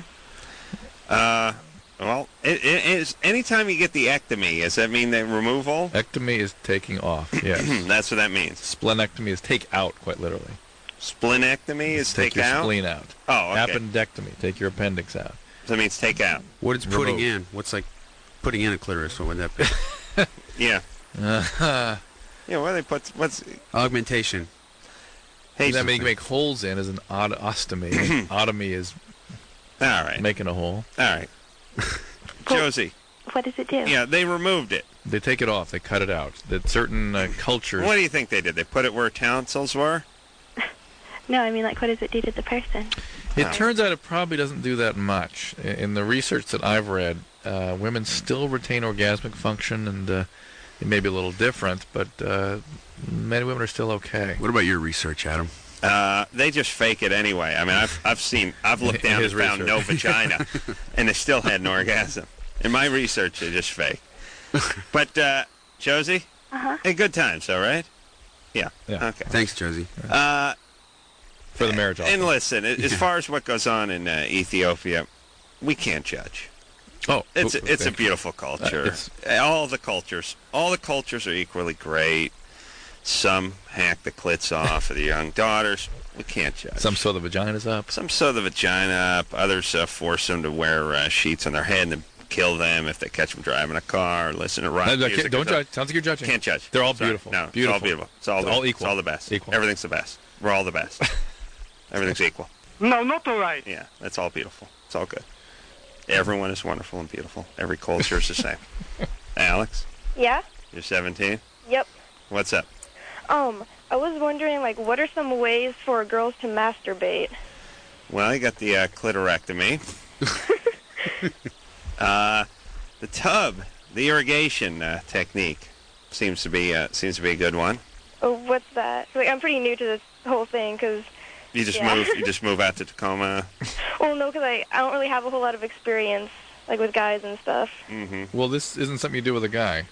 Well, it is. Anytime you get the ectomy, does that mean the removal? Ectomy is taking off, yes. That's what that means. Splenectomy is take out, quite literally. Splenectomy is take your out? spleen out. Oh, okay. Appendectomy, take your appendix out. So it means take out. What it's putting in? What's like putting in a clitoris, what would that be? Yeah. Uh-huh. Yeah, what do they put? What's Augmentation. hey? That mean you make holes in is an ostomy. Otomy is All right. making a hole. All right. Josie. What does it do? Yeah, they removed it. They take it off. They cut it out. That certain cultures. What do you think they did? They put it where tonsils were? No, I mean, like, what does it do to the person? It turns out it probably doesn't do that much. In the research that I've read, women still retain orgasmic function, and it may be a little different, but many women are still okay. What about your research, Adam? They just fake it anyway. I mean, I've looked down and His found no research. vagina, and they still had an orgasm. In my research, they just fake. But Josie, hey, good times, all right? Yeah. Okay. Thanks, Josie. For the marriage offer. And listen, as far as what goes on in Ethiopia, we can't judge. Oh, It's okay. a beautiful culture. it's- All the cultures are equally great. Some hack the clits off of the young daughters. We can't judge. Some sew the vaginas up. Some sew the vagina up. Others force them to wear sheets on their head and then kill them if they catch them driving a car or listen to rock music. Don't judge. Sounds like you're judging. Can't judge. They're all Sorry. beautiful. No, Beautiful. it's all beautiful. It's all all equal. equal. It's all the best. Equal. Everything's the best. We're all the best. Everything's equal. No, not all right. Yeah, that's all beautiful. It's all good. Everyone is wonderful and beautiful. Every culture is the same. Alex, Yeah? you're 17? Yep. What's up? I was wondering, like, what are some ways for girls to masturbate? Well, you got the clitorectomy. The tub, the irrigation technique seems to be a good one. Oh, what's that? Like, I'm pretty new to this whole thing, because... You just Yeah. move out to Tacoma. Well, no, because I don't really have a whole lot of experience, like, with guys and stuff. Mm-hmm. Well, this isn't something you do with a guy.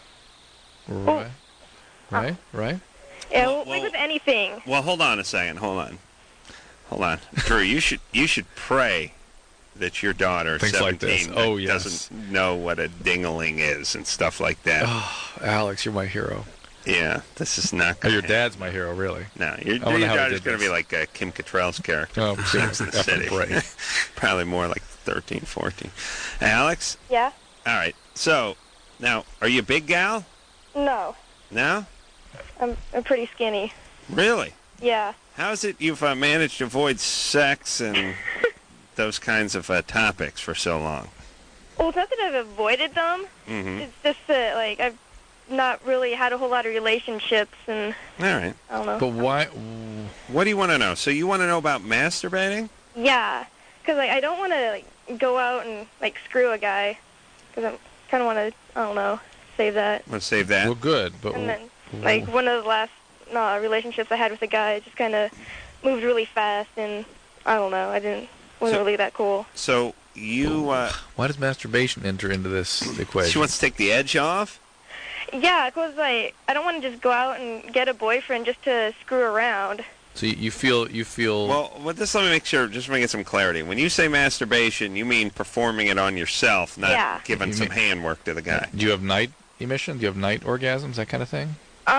Right? Right? Right? Yeah, Well, like with anything. Well, hold on a second. Hold on, Drew. You should pray that your daughter, Things like 17, this. Oh, yes. doesn't know what a dingling is and stuff like that. Oh, Alex, you're my hero. Yeah, this is not. Oh, Gonna your happen. dad's my hero, really. No, your wonder how he daughter's did going to this. be like Kim Cattrall's character. Oh, from Sex and the City. right. Probably more like 13, 14. Alex? Yeah? All right. So, now, are you a big gal? No. No? I'm pretty skinny. Really? Yeah. How is it you've managed to avoid sex and those kinds of topics for so long? Well, it's not that I've avoided them. Mm-hmm. It's just that, like, I've not really had a whole lot of relationships, and All right. I don't know. But why? What do you want to know? So you want to know about masturbating? Yeah, because, like, I don't want to, like, go out and, like, screw a guy, because I kind of want to, I don't know, save that. Want to save that? Well, good. But And then, like, one of the last relationships I had with a guy just kind of moved really fast, and I don't know, wasn't really that cool. So you... why does masturbation enter into this equation? She wants to take the edge off? Yeah, because, like, I don't want to just go out and get a boyfriend just to screw around. So you feel. Well, just let me make sure, just to get some clarity. When you say masturbation, you mean performing it on yourself, not Yeah. giving You some mean- handwork to the guy. Do you have night emission? Do you have night orgasms? That kind of thing?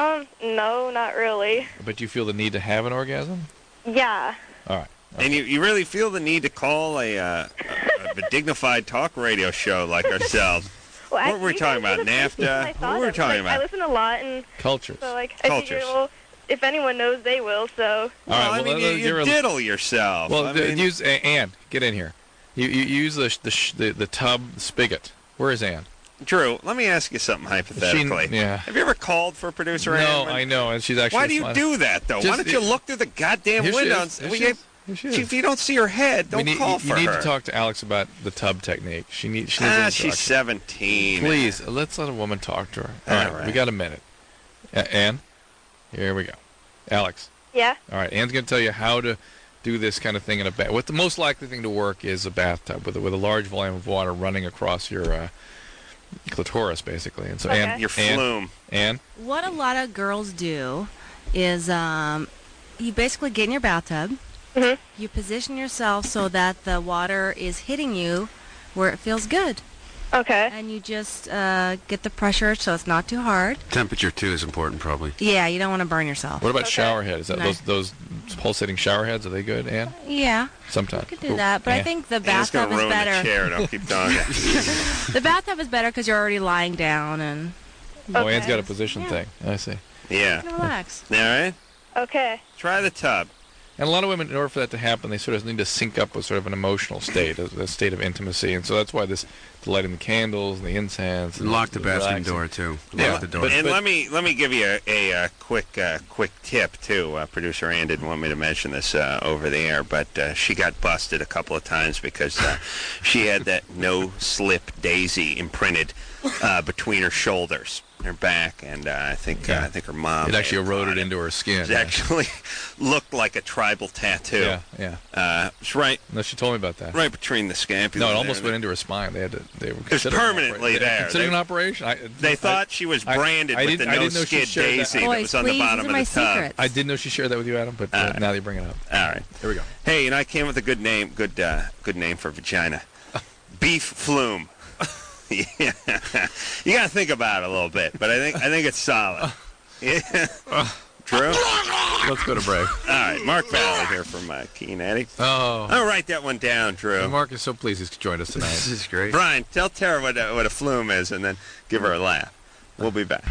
No, not really. But you feel the need to have an orgasm? Yeah. All right. And you really feel the need to call a dignified talk radio show like ourselves. Well, What were we you talking guys about? were the first people NAFTA? I thought What were we of. talking Like, I about? listen a lot, and Cultures. so, like, I Cultures. figure, well, if anyone knows, they will, so... Well, All right, I mean, well, you you're a- diddle yourself. Well, I mean, use Ann. Get in here. You use the tub spigot. Where is Ann? Drew, let me ask you something hypothetically. Yeah. Have you ever called for producer No, Ann? I know, and she's actually. Why do you fine. do that, though? Why Just- don't you look through the goddamn Here she window? is. and- Here she is. Here she is. If you don't see her head, don't call for you need her. to talk to Alex about the tub technique. She needs. She needs Ah, instruction. she's 17. Please, let's let a woman talk to her. All All right, right. we got a minute. Ann, here we go. Alex. Yeah? All right, Ann's going to tell you how to do this kind of thing in a bath. What the most likely thing to work is a bathtub with a large volume of water running across your clitoris, basically. And so, Okay. Ann, Your flume. Ann, What a lot of girls do is you basically get in your bathtub. Mhm. You position yourself so that the water is hitting you where it feels good. Okay. And you just get the pressure so it's not too hard. Temperature, too, is important, probably. Yeah, you don't want to burn yourself. What about shower head? Is that those pulsating shower heads? Are they good, Ann? Yeah. Sometimes. You could do that, but I think the It's bathtub gonna is ruin better. the chair. Don't keep talking. The bathtub is better because you're already lying down and. Oh, Ann's got a position thing. I see. Yeah. Relax. All right. Okay. Try the tub. And a lot of women, in order for that to happen, they sort of need to sync up with sort of an emotional state, a state of intimacy, and so that's why the lighting the candles and the incense And lock the bathroom relaxing. door, too. Yeah, Lock the door. And let me give you a quick tip too. Producer Ann didn't want me to mention this over the air, but she got busted a couple of times because she had that no slip daisy imprinted between her shoulders, her back, and I think her mom. It actually eroded into her skin. It actually looked like a tribal tattoo. Yeah. It's right. No, she told me about that. Right between the scapula. No, it almost went into her spine. They were It was permanently there. Considered an operation. They thought she was branded with the no skid daisy that was on the bottom of the tub. I didn't know she shared that with you, Adam, but now that you bring it up. All right. Here we go. Hey, I came with a good name, good name for vagina. Beef flume. Yeah. You got to think about it a little bit, but I think it's solid. Yeah. Drew? Let's go to break. All right, Mark Valley here from Keen Eddie. Oh. I'll write that one down, Drew. Well, Mark is so pleased he's joined us tonight. This is great. Brian, tell Tara what a flume is, and then give her a laugh. We'll be back.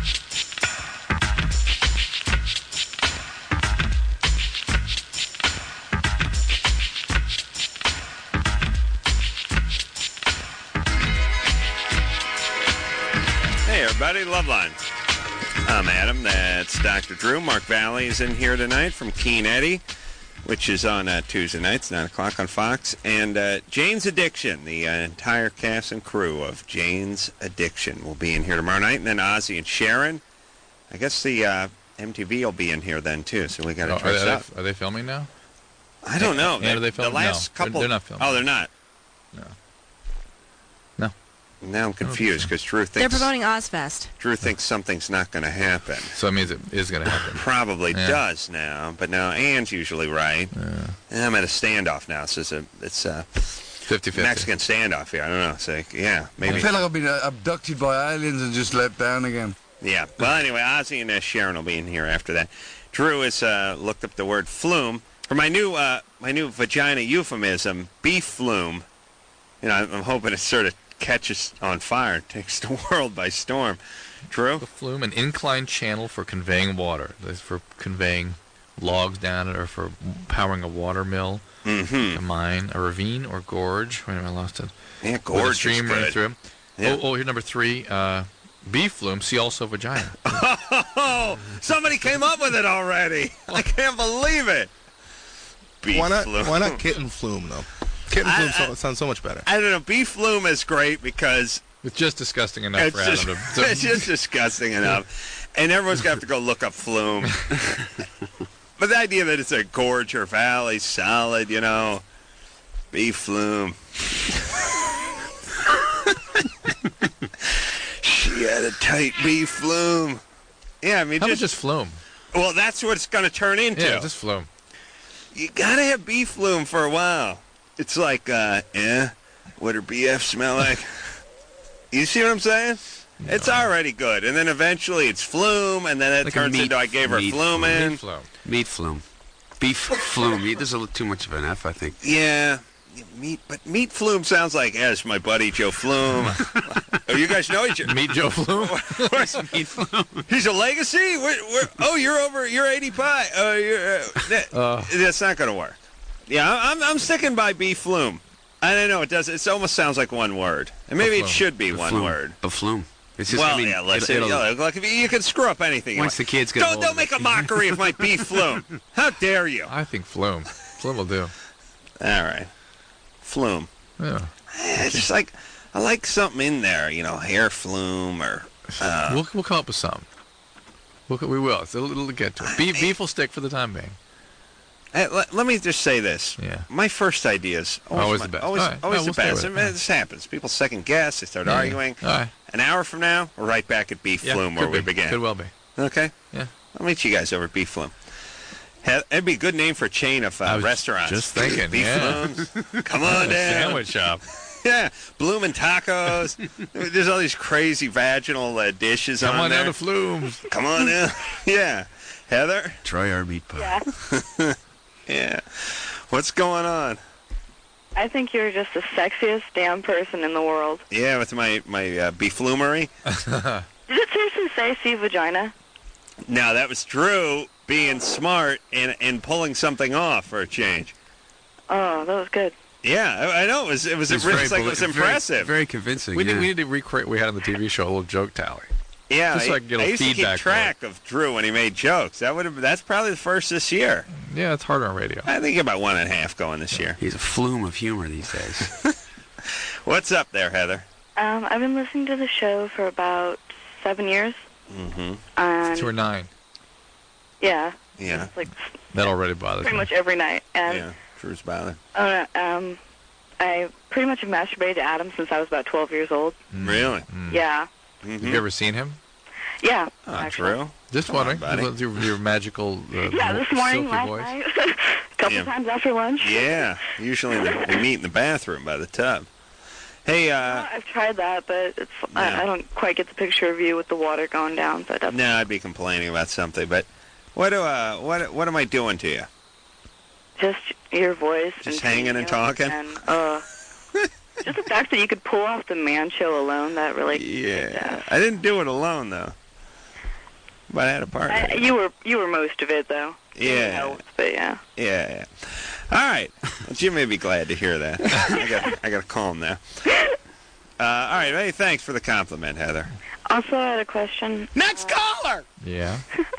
Hey, everybody, Loveline. I'm Adam. That's Dr. Drew. Mark Valley is in here tonight from Keen Eddie, which is on Tuesday nights, 9 o'clock on Fox. And Jane's Addiction, the entire cast and crew of Jane's Addiction will be in here tomorrow night. And then Ozzy and Sharon. I guess the MTV will be in here then, too, so we got to dress up. Are they filming now? I don't know. Are they filming? The last couple... They're not filming. Oh, they're not? No. Now I'm confused because Drew thinks... They're promoting Ozfest. Drew thinks something's not going to happen. So it means it is going to happen. Probably does now, but now Ann's usually right. And I'm at a standoff now, so it's a 50-50. Mexican standoff here. I don't know. It's like, yeah, maybe. I feel like I've been abducted by aliens and just let down again. Yeah. Well, anyway, Ozzy and Sharon will be in here after that. Drew has looked up the word flume for my new vagina euphemism, beef flume. You know, I'm hoping it sort of catches on fire and takes the world by storm. Drew? The flume, an inclined channel for conveying water. That's for conveying logs down it or for powering a water mill, a mine, a ravine or gorge. Wait a minute, I lost it. Yeah, gorge with a stream is running good. through. Yeah. Oh, here's number 3. Beef flume, see also vagina. Oh, somebody came up with it already. I can't believe it. Beef flume. Why not kitten flume, though? Kitten flume sounds so much better. I don't know. Beef flume is great because... It's just disgusting enough for Adam to... It's just disgusting enough. And everyone's going to have to go look up flume. But the idea that it's a gorge or valley, solid, you know. Beef flume. She had a tight beef flume. Yeah, I mean... How about just flume? Well, that's what it's going to turn into. Yeah, just flume. You got to have beef flume for a while. It's like, what her BF smell like? You see what I'm saying? No. It's already good. And then eventually it's flume, and then it like turns into I gave her flume in. Meat flume. Beef flume. There's a little too much of an F, I think. Yeah. But meat flume sounds like, as my buddy Joe Flume. Oh, you guys know each other. Meet Joe Flume? Meat flume. He's a legacy? You're 80 pie. That's not going to work. Yeah, I'm sticking by beef flume. I don't know. It almost sounds like one word. And maybe it should be one word. Beflume. It's just, well, yeah, let's say, look, you can screw up anything. Once the kids get Don't make a mockery of my beef flume. How dare you? I think flume. Flume will do. All right. Flume. Yeah. It's just like, I like something in there, you know, hair flume or... We'll come up with some. We will. It'll get to it. Beef will stick for the time being. Let me just say this. Yeah. My first idea is always the best. Always the best. This happens. People second guess. They start arguing. All right. An hour from now, we're right back at Beef Flume where we began. Could well be. Okay? Yeah. I'll meet you guys over at Beef Flume. That'd be a good name for a chain of restaurants. Just thinking. Beef Flumes. Come on down. Sandwich shop. Yeah, Bloomin' Tacos. There's all these crazy vaginal dishes Come on on there. down to Flumes. Come on in. Yeah. Heather? Try our meat pie. Yeah. Yeah. What's going on? I think you're just the sexiest damn person in the world. Yeah, with my beeflumery. Did it seriously say see vagina? No, that was Drew being smart and pulling something off for a change. Oh, that was good. Yeah, I know. It was impressive. Very convincing. We need to recreate what we had on the TV show, a little joke tally. Yeah, Just so I can get a I used feedback to keep track of Drew when he made jokes. That's probably the first this year. Yeah, it's harder on radio. I think about 1.5 going this year. He's a flume of humor these days. What's up there, Heather? I've been listening to the show for about 7 years. Mm-hmm. Since we're 9. Yeah. Yeah. It's like That already bothers pretty me. much every night. And Yeah, Drew's bothered. I pretty much have masturbated to Adam since I was about 12 years old. Really? Yeah. Mm-hmm. Have you ever seen him? Yeah. Drew? Just Come on, wondering. buddy. Your magical Yeah, this morning, silky last voice. night. A couple times after lunch. Yeah, usually we meet in the bathroom by the tub. Hey, I've tried that, but it's I don't quite get the picture of you with the water going down. But that's no, I'd be complaining about something. But what am I doing to you? just your voice. Just and hanging and talking? And just the fact that you could pull off the man show alone, that really. Yeah, I didn't do it alone though. But I had a partner. You were most of it though. Yeah. But yeah. Yeah. All right. Well, Jim may be glad to hear that. I got to call him now. All right. Hey, thanks for the compliment, Heather. Also, I had a question. Next caller. Yeah.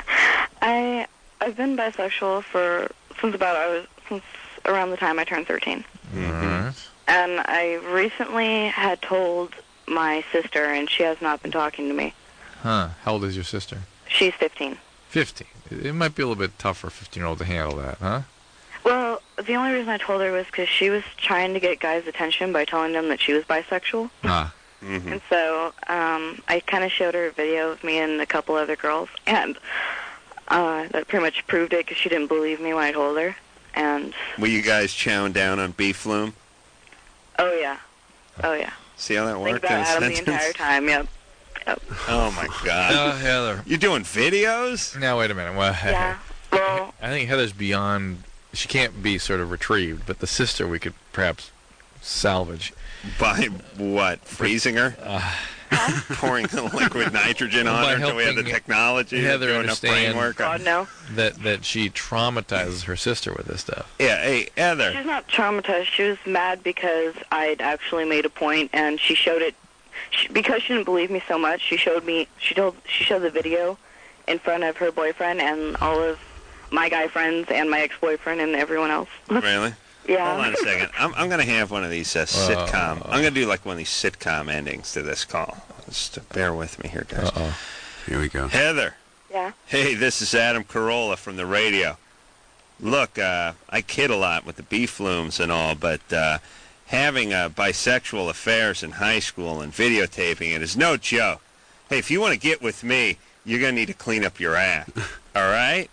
I've been bisexual since around the time I turned 13. Mm-hmm. And I recently had told my sister, and she has not been talking to me. Huh. How old is your sister? She's 15. 15. It might be a little bit tough for a 15-year-old to handle that, huh? Well, the only reason I told her was because she was trying to get guys' attention by telling them that she was bisexual. Ah. Mm-hmm. And so I kind of showed her a video of me and a couple other girls, and that pretty much proved it because she didn't believe me when I told her. And Were you guys chowing down on beef flume? oh yeah. See how that Think worked about in a Adam the sentence? entire time. Yep. Oh my God. Heather. You doing videos? Now, wait a minute. Well, Yeah. Well, I think Heather's beyond... She can't be sort of retrieved, but the sister we could perhaps salvage. By what? Freezing her? Pouring liquid nitrogen on By her until we had the helping technology to Heather do enough brain understand work? God no. That she traumatizes her sister with this stuff. Yeah, hey, Heather. She's not traumatized. She was mad because I'd actually made a point, and she showed it. Because she didn't believe me so much, she showed the video in front of her boyfriend and all of my guy friends and my ex-boyfriend and everyone else. Really? Yeah. Hold on a second. I'm going to have one of these sitcom. I'm going to do like one of these sitcom endings to this call. Just bear with me here, guys. Uh-oh. Here we go. Heather. Yeah. Hey, this is Adam Carolla from the radio. Look, I kid a lot with the beef flumes and all, but having bisexual affairs in high school and videotaping it is no joke. Hey, if you want to get with me, you're going to need to clean up your act. All right?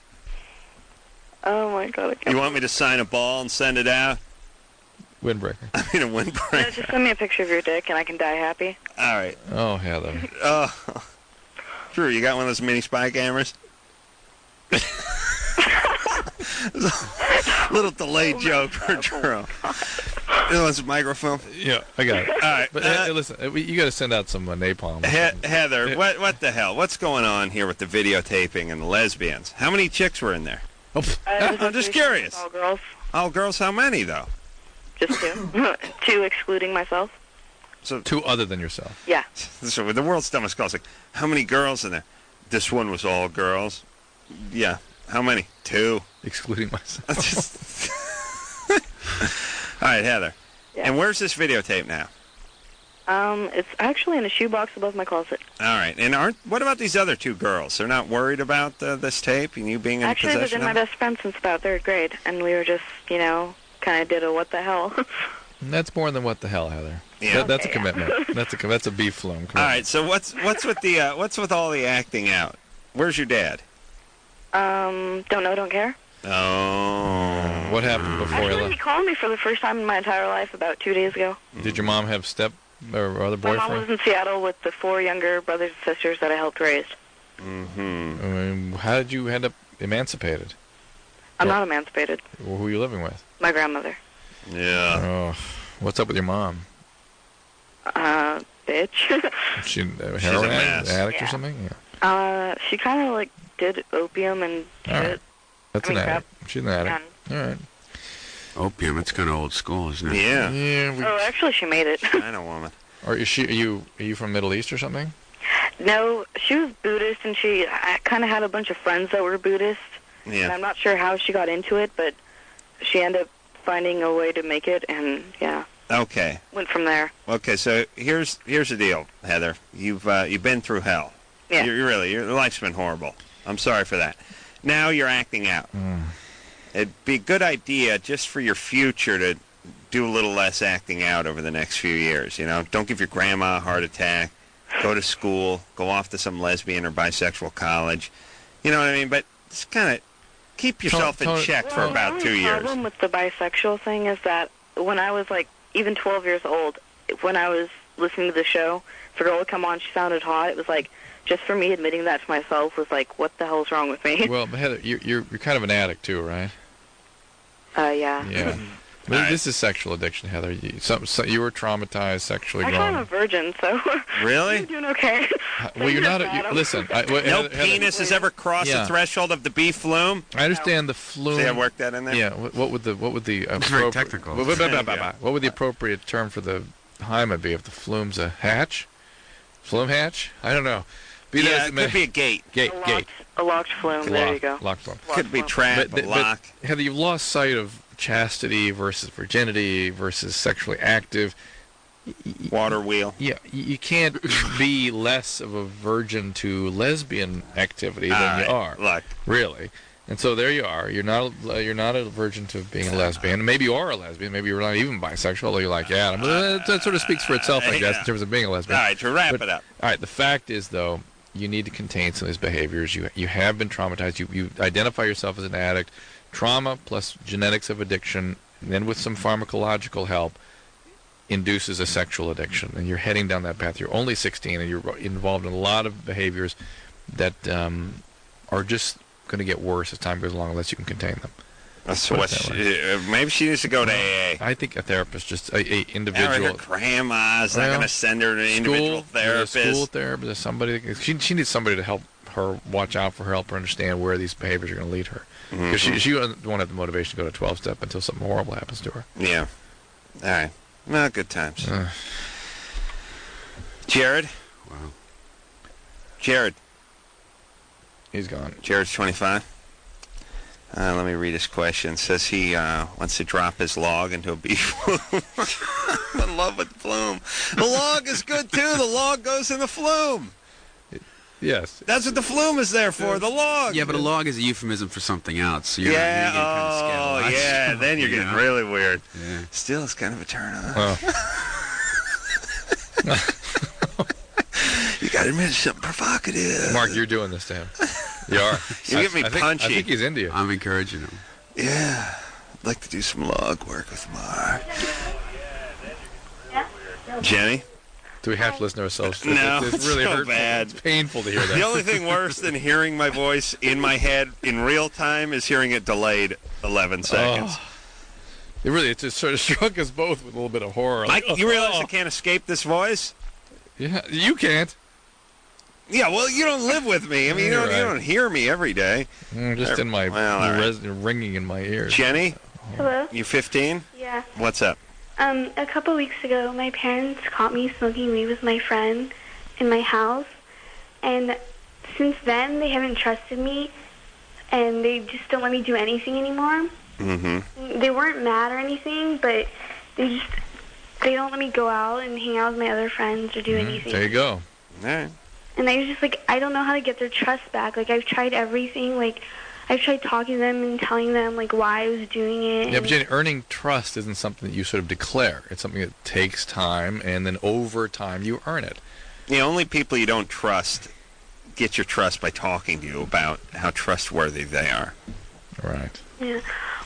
Oh my God. You want me to sign a ball and send it out? Windbreaker. I mean, a windbreaker. No, just send me a picture of your dick and I can die happy. All right. Oh, Heather. Oh. Drew, you got one of those mini spy cameras? Little delayed joke for Drew. It was a microfilm. Yeah, I got it. All right. But listen, you got to send out some napalm. Heather, what the hell? What's going on here with the videotaping and the lesbians? How many chicks were in there? I'm just curious. All girls. All girls? How many, though? Just 2. 2 excluding myself. So 2 other than yourself. Yeah. So the world's dumbest calls like, how many girls in there? This one was all girls. Yeah. How many? 2. Excluding myself. All right, Heather. Yeah. And where's this videotape now? It's actually in a shoebox above my closet. All right. And what about these other 2 girls? They're not worried about this tape and you being in Actually, they've possession been of my it? best friend since about 3rd grade, and we were just, kind of did a what the hell. That's more than what the hell, Heather. Yeah. That's a Okay, commitment. That's a beef flume. All right. So what's with the what's with all the acting out? Where's your dad? Don't know, don't care. Oh. What happened before you Actually, left? he called me for the first time in my entire life about 2 days ago. Did your mom have step or other My mom boyfriend? was in Seattle with the 4 younger brothers and sisters that I helped raise. How did you end up emancipated? I'm not emancipated. Well, who are you living with? My grandmother. Yeah. Oh, what's up with your mom? Bitch. Is she a She's heroin a mess. addict or Yeah. something? Yeah. She kind of like did opium and shit. All right. That's I mean, an crap. addict. She's an addict. All right. Opium, it's kind of old school, isn't it? Yeah. Yeah. Oh, actually, she made it. I know, woman. Or is she? Are you from Middle East or something? No, she was Buddhist, and I kind of had a bunch of friends that were Buddhist. And Yeah. I'm not sure how she got into it, but she ended up finding a way to make it, and yeah, Okay. went from there. Okay. So here's the deal, Heather. You've been through hell. Yeah. Your life's been horrible. I'm sorry for that. Now you're acting out. It'd be a good idea just for your future to do a little less acting out over the next few years. You know, don't give your grandma a heart attack. Go to school. Go off to some lesbian or bisexual college. You know what I mean? But just kind of keep yourself in check for about 2 The years. problem with the bisexual thing is that when I was like even 12 years old, when I was listening to the show, if a girl would come on, she sounded hot. It was like, just for me admitting that to myself was like, what the hell's wrong with me? Well, but Heather, you're kind of an addict too, right? Yeah. Yeah. This is sexual addiction, Heather. You were traumatized sexually Actually, growing I'm a virgin, so Really? I'm doing okay. Well, you're not. Listen. No Heather, penis has ever crossed Yeah. the threshold of the B flume. I understand the flume. See, I worked that in there. Yeah. What would the very technical. What would the appropriate term for the hymen be if the flume's a hatch? Flume hatch? I don't know. Be that Yeah, as it may- could be a gate. Gate. A locked flume. There you go. Locked flume. Could be trap, But a lock. Heather, you've lost sight of chastity versus virginity versus sexually active. Water wheel. Yeah, you can't be less of a virgin to lesbian activity than you are. Look. Really. And so there you are. You're not a virgin to being a lesbian. Maybe you are a lesbian. Maybe you're not even bisexual. Although you're like Adam. That sort of speaks for itself, I guess, in terms of being a lesbian. All right, to wrap it up. All right. The fact is, though, you need to contain some of these behaviors. You have been traumatized. You identify yourself as an addict. Trauma plus genetics of addiction, and then with some pharmacological help, induces a sexual addiction. And you're heading down that path. You're only 16, and you're involved in a lot of behaviors that are just going to get worse as time goes along unless you can contain them. So maybe she needs to go to AA. I think a therapist, just a individual. Her grandma's not going to send her to an individual therapist. A school therapist, somebody. She needs somebody to help her watch out for her, help her understand where these behaviors are going to lead her. Because she won't have the motivation to go to 12-step until something horrible happens to her. Yeah. All right. Well, good times. Jared? Wow. Jared. He's gone. Jared's 25. Let me read his question. It says he wants to drop his log into a bee flume. I'm in love with flume. The log is good, too. The log goes in the flume. Yes. That's what the flume is there for, the log. Yeah, but a log is a euphemism for something else. So you're Yeah, not, you're getting kind of then you're getting really weird. Yeah. Still, it's kind of a turn on. You got to admit it's something provocative. Mark, you're doing this to him. You are. You get me punchy. I think he's into you. I'm encouraging him. Yeah. I'd like to do some log work with Mark. Jenny? Do we have to listen to ourselves? No, it's really so hurtful. bad. It's painful to hear that. The only thing worse than hearing my voice in my head in real time is hearing it delayed 11 seconds. It just sort of struck us both with a little bit of horror. You realize I can't escape this voice? Yeah, you can't. Yeah, well, you don't live with me. I mean, you don't hear me every day. Just in my ringing in my ears. Jenny? Hello? You 15? Yeah. What's up? A couple weeks ago, my parents caught me smoking weed with my friend in my house, and since then, they haven't trusted me, and they just don't let me do anything anymore. Mm-hmm. They weren't mad or anything, but they don't let me go out and hang out with my other friends or do anything. There you go. All right. And I was just like, I don't know how to get their trust back. Like, I've tried everything. Like, I've tried talking to them and telling them, like, why I was doing it. Yeah, but Jenny, earning trust isn't something that you sort of declare. It's something that takes time, and then over time you earn it. The only people you don't trust get your trust by talking to you about how trustworthy they are. Right. Yeah.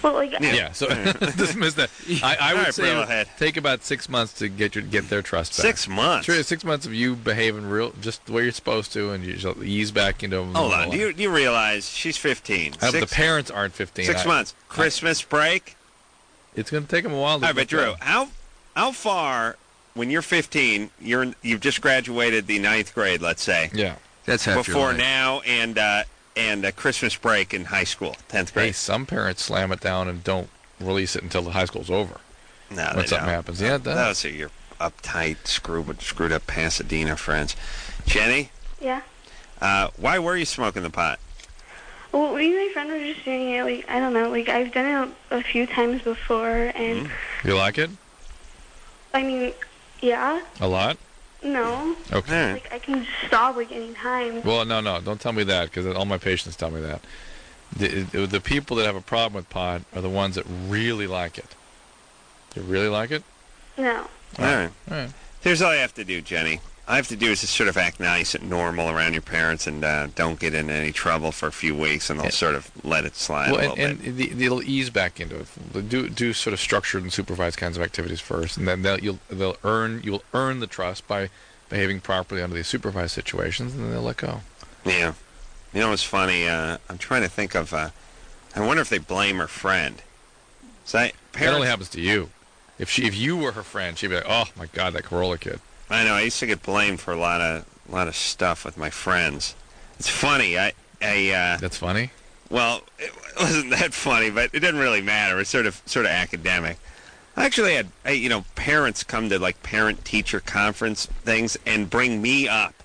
Well, like Yeah, so dismiss that. I All would right, say it would Brillhead. take about 6 months to get their trust back. 6 months? Sure, 6 months of you behaving just the way you're supposed to, and you shall ease back into a Hold normal on. Do you realize she's 15? life. The parents aren't 15. 6 months. Christmas break? It's going to take them a while to All right, but get Drew, there. how far, when you're 15, you've just graduated the 9th grade, let's say. Yeah. That's half your Before life. now and Christmas break in high school, 10th Hey, grade. some parents slam it down and don't release it until the high school's over. No, when they something don't. happens. Yeah, it does. Those are your uptight, screwed up Pasadena friends. Jenny, yeah. why were you smoking the pot? Well, me and my friend were just doing it. Like I don't know. Like I've done it a few times before, and You like it? I mean, yeah. A lot? No. Okay. Like I can just stop like any time. Well, no, don't tell me that, because all my patients tell me that. The people that have a problem with pot are the ones that really like it. You really like it? No. All right. All right. Here's all I have to do, Jenny. All I have to do is just sort of act nice and normal around your parents and don't get in any trouble for a few weeks, and they'll sort of let it slide a little bit. They'll ease back into it. Do sort of structured and supervised kinds of activities first, and then you'll earn the trust by behaving properly under these supervised situations, and then they'll let go. Yeah. You know what's funny? I'm trying to think of... I wonder if they blame her friend. That only happens to you. If you were her friend, she'd be like, "Oh my God, that Corolla kid." I know. I used to get blamed for a lot of stuff with my friends. It's funny. That's funny. Well, it wasn't that funny, but it didn't really matter. It's sort of academic. I actually had parents come to like parent-teacher conference things and bring me up.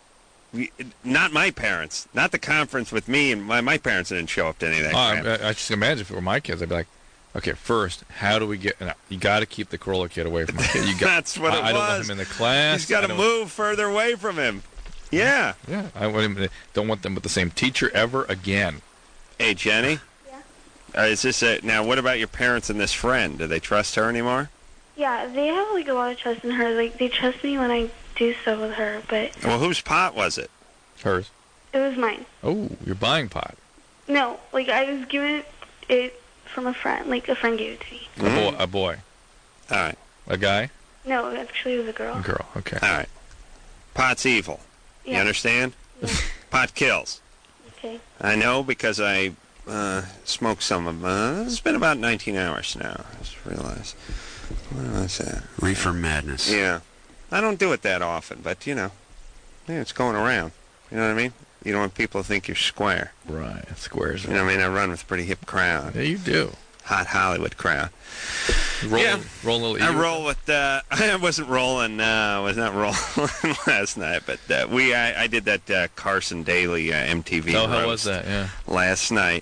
Not my parents. Not the conference with me, and my parents didn't show up to any of that crap. I just imagine if it were my kids, I'd be like, "Okay, first, how do we get? You got to keep the Corolla kid away from my kid. That's what it was. I don't want him in the class. He's got to move further away from him." Yeah. Yeah. I want him. Don't want them with the same teacher ever again. Hey, Jenny. Yeah. Is this now? What about your parents and this friend? Do they trust her anymore? Yeah, they have like a lot of trust in her. Like they trust me when I do stuff with her, but Well, whose pot was it? Hers. it was mine. Oh, you're buying pot. No, like I was given it from a friend. Like a friend gave it to me. A boy. All right. A guy. No, actually it was a girl. A girl. Okay. All right. Pot's evil. You Yeah. understand? Pot kills. Okay. I know because I smoked some of them. It's been about 19 hours now. I just realized. What was that? Reefer madness. Yeah. I don't do it that often, but, yeah, it's going around. You know what I mean? You don't want people to think you're square. Right. Squares. You know what I mean? I run with a pretty hip crowd. Yeah, you do. Hot Hollywood crowd. Roll a little. I roll with. I wasn't rolling. I was not rolling last night, but I did that Carson Daly MTV. Oh, how roast was that? Yeah. Last night.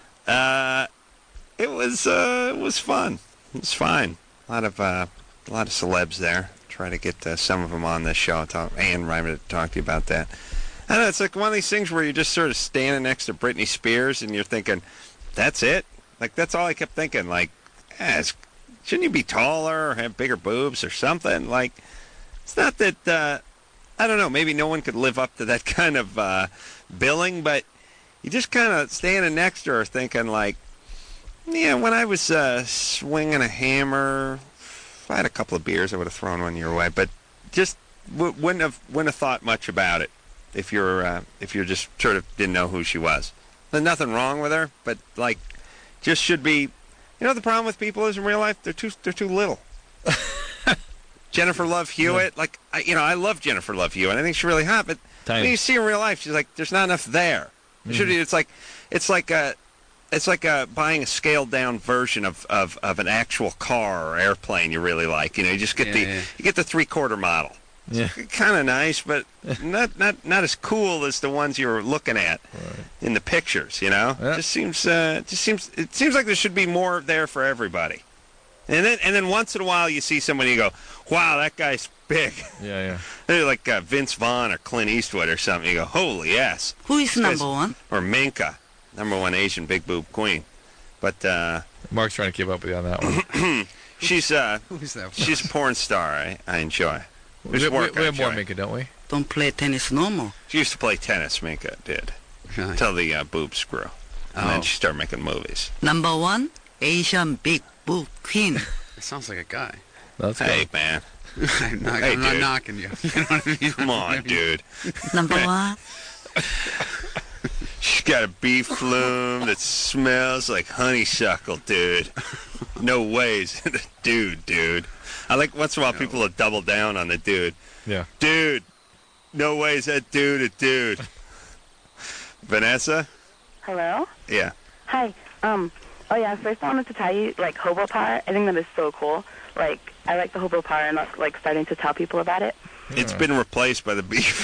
It was fun. It was fine. A lot of celebs there. Try to get some of them on this show. Ann Reimer to talk to you about that. I don't know. It's like one of these things where you're just sort of standing next to Britney Spears and you're thinking, "That's it." Like that's all I kept thinking. Like, shouldn't you be taller or have bigger boobs or something? Like, it's not that. I don't know. Maybe no one could live up to that kind of billing, but you just kind of standing next to her, thinking like, yeah, when I was swinging a hammer, if I had a couple of beers, I would have thrown one your way, but just wouldn't have thought much about it if you're just sort of didn't know who she was. There's nothing wrong with her, but like, just should be. You know what the problem with people is in real life? They're too little. Jennifer Love Hewitt, like I love Jennifer Love Hewitt. I think she's really hot, but when you see her in real life, she's like, there's not enough there. It's like buying a scaled down version of an actual car or airplane you really like. You just get you get the 3/4 model. Yeah. Kind of nice, but not as cool as the ones you're looking at in the pictures. Yeah. It seems like there should be more there for everybody. And then once in a while you see somebody, you go, wow, that guy's big. Yeah. They're like Vince Vaughn or Clint Eastwood or something. You go, holy yes. Who is number one? Or Minka, number one Asian big boob queen. But Mark's trying to keep up with you on that one. she's a porn star. I enjoy. We have more Minka, don't we? Don't play tennis no more. She used to play tennis, Minka did. Until the boobs grew. And then she started making movies. Number one? Asian big boot queen. It sounds like a guy. Hey, man. I'm not Hey, dude. knocking you. You know what I mean? Come on, dude. Number one. She's got a beef flume that smells like honeysuckle, dude. No ways. Dude. I like once in a while people will double down on the dude. Yeah. Dude. No ways that dude a dude. Vanessa? Hello? Yeah. Hi. Oh yeah, first I wanted to tell you, like, hobo power, I think that is so cool. Like, I like the hobo power and, like, starting to tell people about it. It's been replaced by the beef.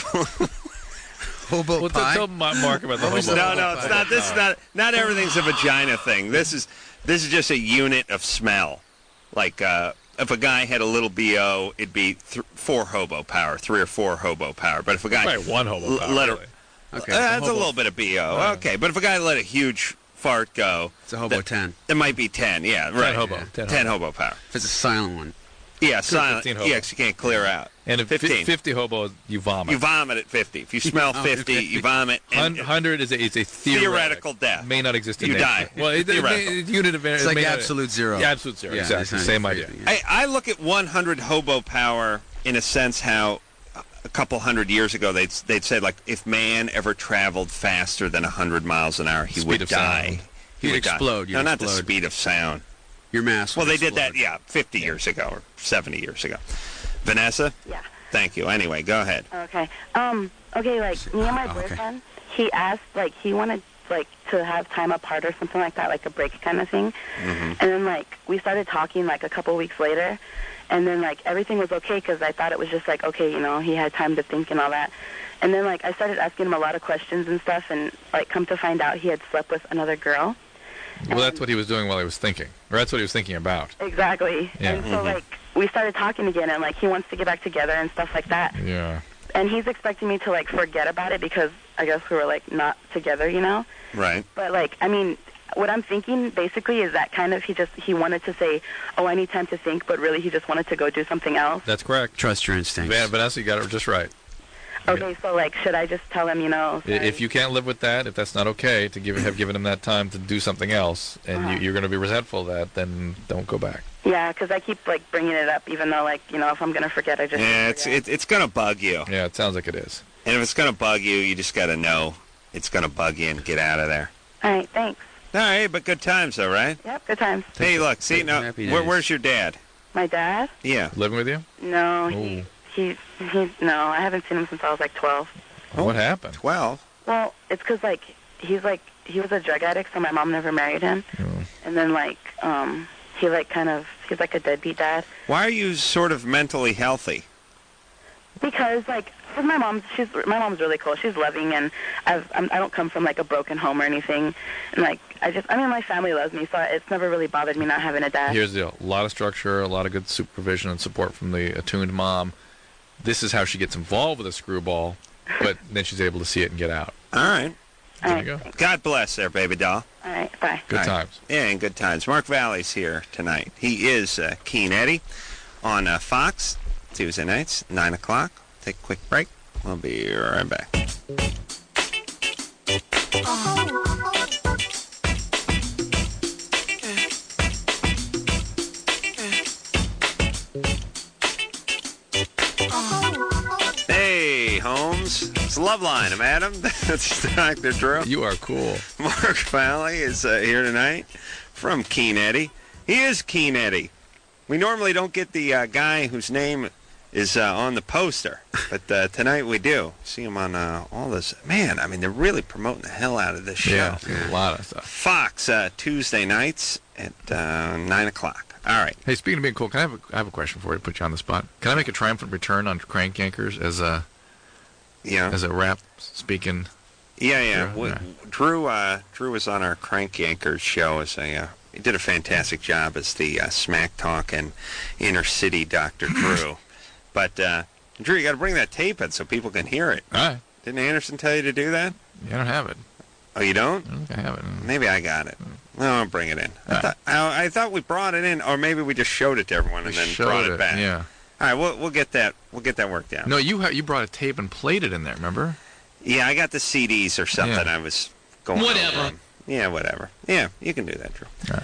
Hobo Well, pie? tell Mark about the hobo. No, it's not. This is not everything's a vagina thing. This is just a unit of smell. Like, if a guy had a little BO, it'd be 4 hobo power, 3 or 4 hobo power. But if a guy Probably 1 hobo power, let really. Okay, that's a little bit of BO. Okay, but if a guy let a huge fart go, It's a hobo 10. it might be 10. Yeah, right. 10 10 hobo power. If it's a silent one. Yeah, silent. 15 hobo. Yeah, 'cause you can't clear out. And if 15. 50 hobo, you vomit. You vomit at 50. If you smell 50, you vomit. And 100 is a theoretical death. May not exist in You nature. die. Well, Theoretical. unit of It's like absolute zero. Yeah, absolute zero. Yeah, Exactly. it's Same not idea. phrasing, I look at 100 hobo power in a sense how a couple hundred years ago they'd said, like, if man ever traveled faster than 100 miles an hour, he Speed would of die. sound. He You'd would die. explode. No, You'd not the explode. speed of sound. Your mass Well, would they did that, explode. 50 years ago or 70 years ago. Vanessa? Yeah. Thank you. Anyway, go ahead. Okay. Okay, like, me and my boyfriend, he asked, like, he wanted, like, to have time apart or something like that, like a break kind of thing. Mm-hmm. And then, like, we started talking, like, a couple weeks later. And then, like, everything was okay because I thought it was just, like, okay, you know, he had time to think and all that. And then, like, I started asking him a lot of questions and stuff. And, like, come to find out he had slept with another girl. Well, that's what he was doing while he was thinking. Or that's what he was thinking about. Exactly. Yeah. And so, like, we started talking again, and, like, he wants to get back together and stuff like that. Yeah. And he's expecting me to, like, forget about it because I guess we were, like, not together, you know? Right. But, like, I mean, what I'm thinking, basically, is that kind of he wanted to say, oh, I need time to think, but really he just wanted to go do something else. That's correct. Trust your instincts. Yeah, Vanessa, you got it just right. Okay, so, like, should I just tell him, you know? If you can't live with that, if that's not okay, to have given him that time to do something else, and you're going to be resentful of that, then don't go back. Yeah, because I keep, like, bringing it up, even though, like, you know, if I'm going to forget, I just... Yeah, it's going to bug you. Yeah, it sounds like it is. And if it's going to bug you, you just got to know it's going to bug you and get out of there. All right, thanks. All right, but good times, though, right? Yep, good times. Hey, look, see, now, Happy days. where's your dad? My dad? Yeah. Living with you? No, Ooh. no, I haven't seen him since I was, like, 12. What happened? 12. Well, it's because, like, he was a drug addict, so my mom never married him. And then, like, he's like a deadbeat dad. Why are you sort of mentally healthy? Because, like, with my mom's mom's really cool. She's loving, and I don't come from, like, a broken home or anything. And, like, my family loves me, so it's never really bothered me not having a dad. Here's the deal. A lot of structure, a lot of good supervision and support from the attuned mom. This is how she gets involved with a screwball, but then she's able to see it and get out. All right. There you go. God bless there, baby doll. All right, bye. Good All right. times. Yeah, and good times. Mark Valley's here tonight. He is Keen Eddie on Fox, Tuesday nights, 9 o'clock. Take a quick break. We'll be right back. Hey, Holmes. It's Loveline. I'm Adam. That's Dr. Drew. You are cool. Mark Valley is here tonight from Keen Eddie. He is Keen Eddie. We normally don't get the guy whose name is on the poster, but tonight we do. See him on all this. Man, I mean, they're really promoting the hell out of this show. Yeah, a lot of stuff. Fox, Tuesday nights at 9 o'clock. All right. Hey, speaking of being cool, I have a question for you to put you on the spot. Can I make a triumphant return on Crank Yankers as a rap speaking? Yeah. Yeah. Drew was on our Crank Yankers show as he did a fantastic job as the smack talk and inner city Dr. Drew. But Drew, you got to bring that tape in so people can hear it. All right. Didn't Anderson tell you to do that? Yeah, I don't have it. Oh, you don't? I don't think I have it. Maybe I got it. No, I'll bring it in. I thought we brought it in, or maybe we just showed it to everyone and then brought it back. Yeah. All right, we'll get that. We'll get that worked out. No, you brought a tape and played it in there. Remember? Yeah, I got the CDs or something. Yeah. I was going. Whatever. over them. Yeah, whatever. Yeah, you can do that, Drew. All right.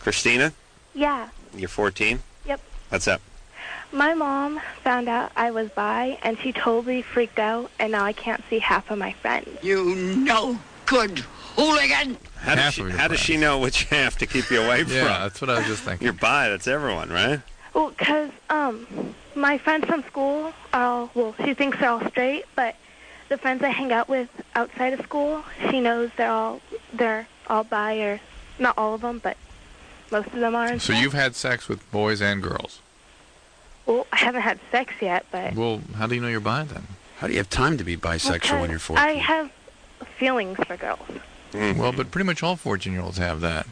Christina, Yeah. you're 14? Yep. What's up? My mom found out I was bi, and she totally freaked out, and now I can't see half of my friends. You no good hooligan. How does she know which half to keep you away from? Yeah, that's what I was just thinking. You're bi, that's everyone, right? Well, because my friends from school are all, well, she thinks they're all straight, but the friends I hang out with outside of school, she knows they're all bi, or not all of them, but most of them are. And So stuff. you've had sex with boys and girls. Well, I haven't had sex yet, but... Well, how do you know you're bi then? How do you have time to be bisexual when you're 14? I have feelings for girls. Well, but pretty much all 14-year-olds have that.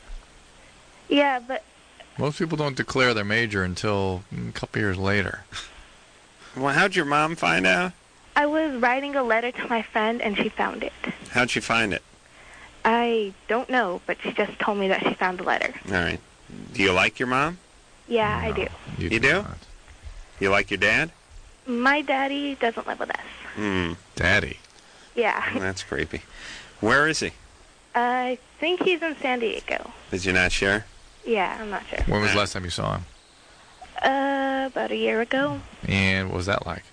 Yeah, but Most people don't declare their major until a couple years later. Well, how'd your mom find out? I was writing a letter to my friend, and she found it. How'd she find it? I don't know, but she just told me that she found the letter. All right. Do you like your mom? Yeah, I do. You do? You like your dad? My daddy doesn't live with us. Daddy? Yeah. That's creepy. Where is he? I think he's in San Diego. Is you not sure? Yeah, I'm not sure. When was the last time you saw him? About a year ago. And what was that like?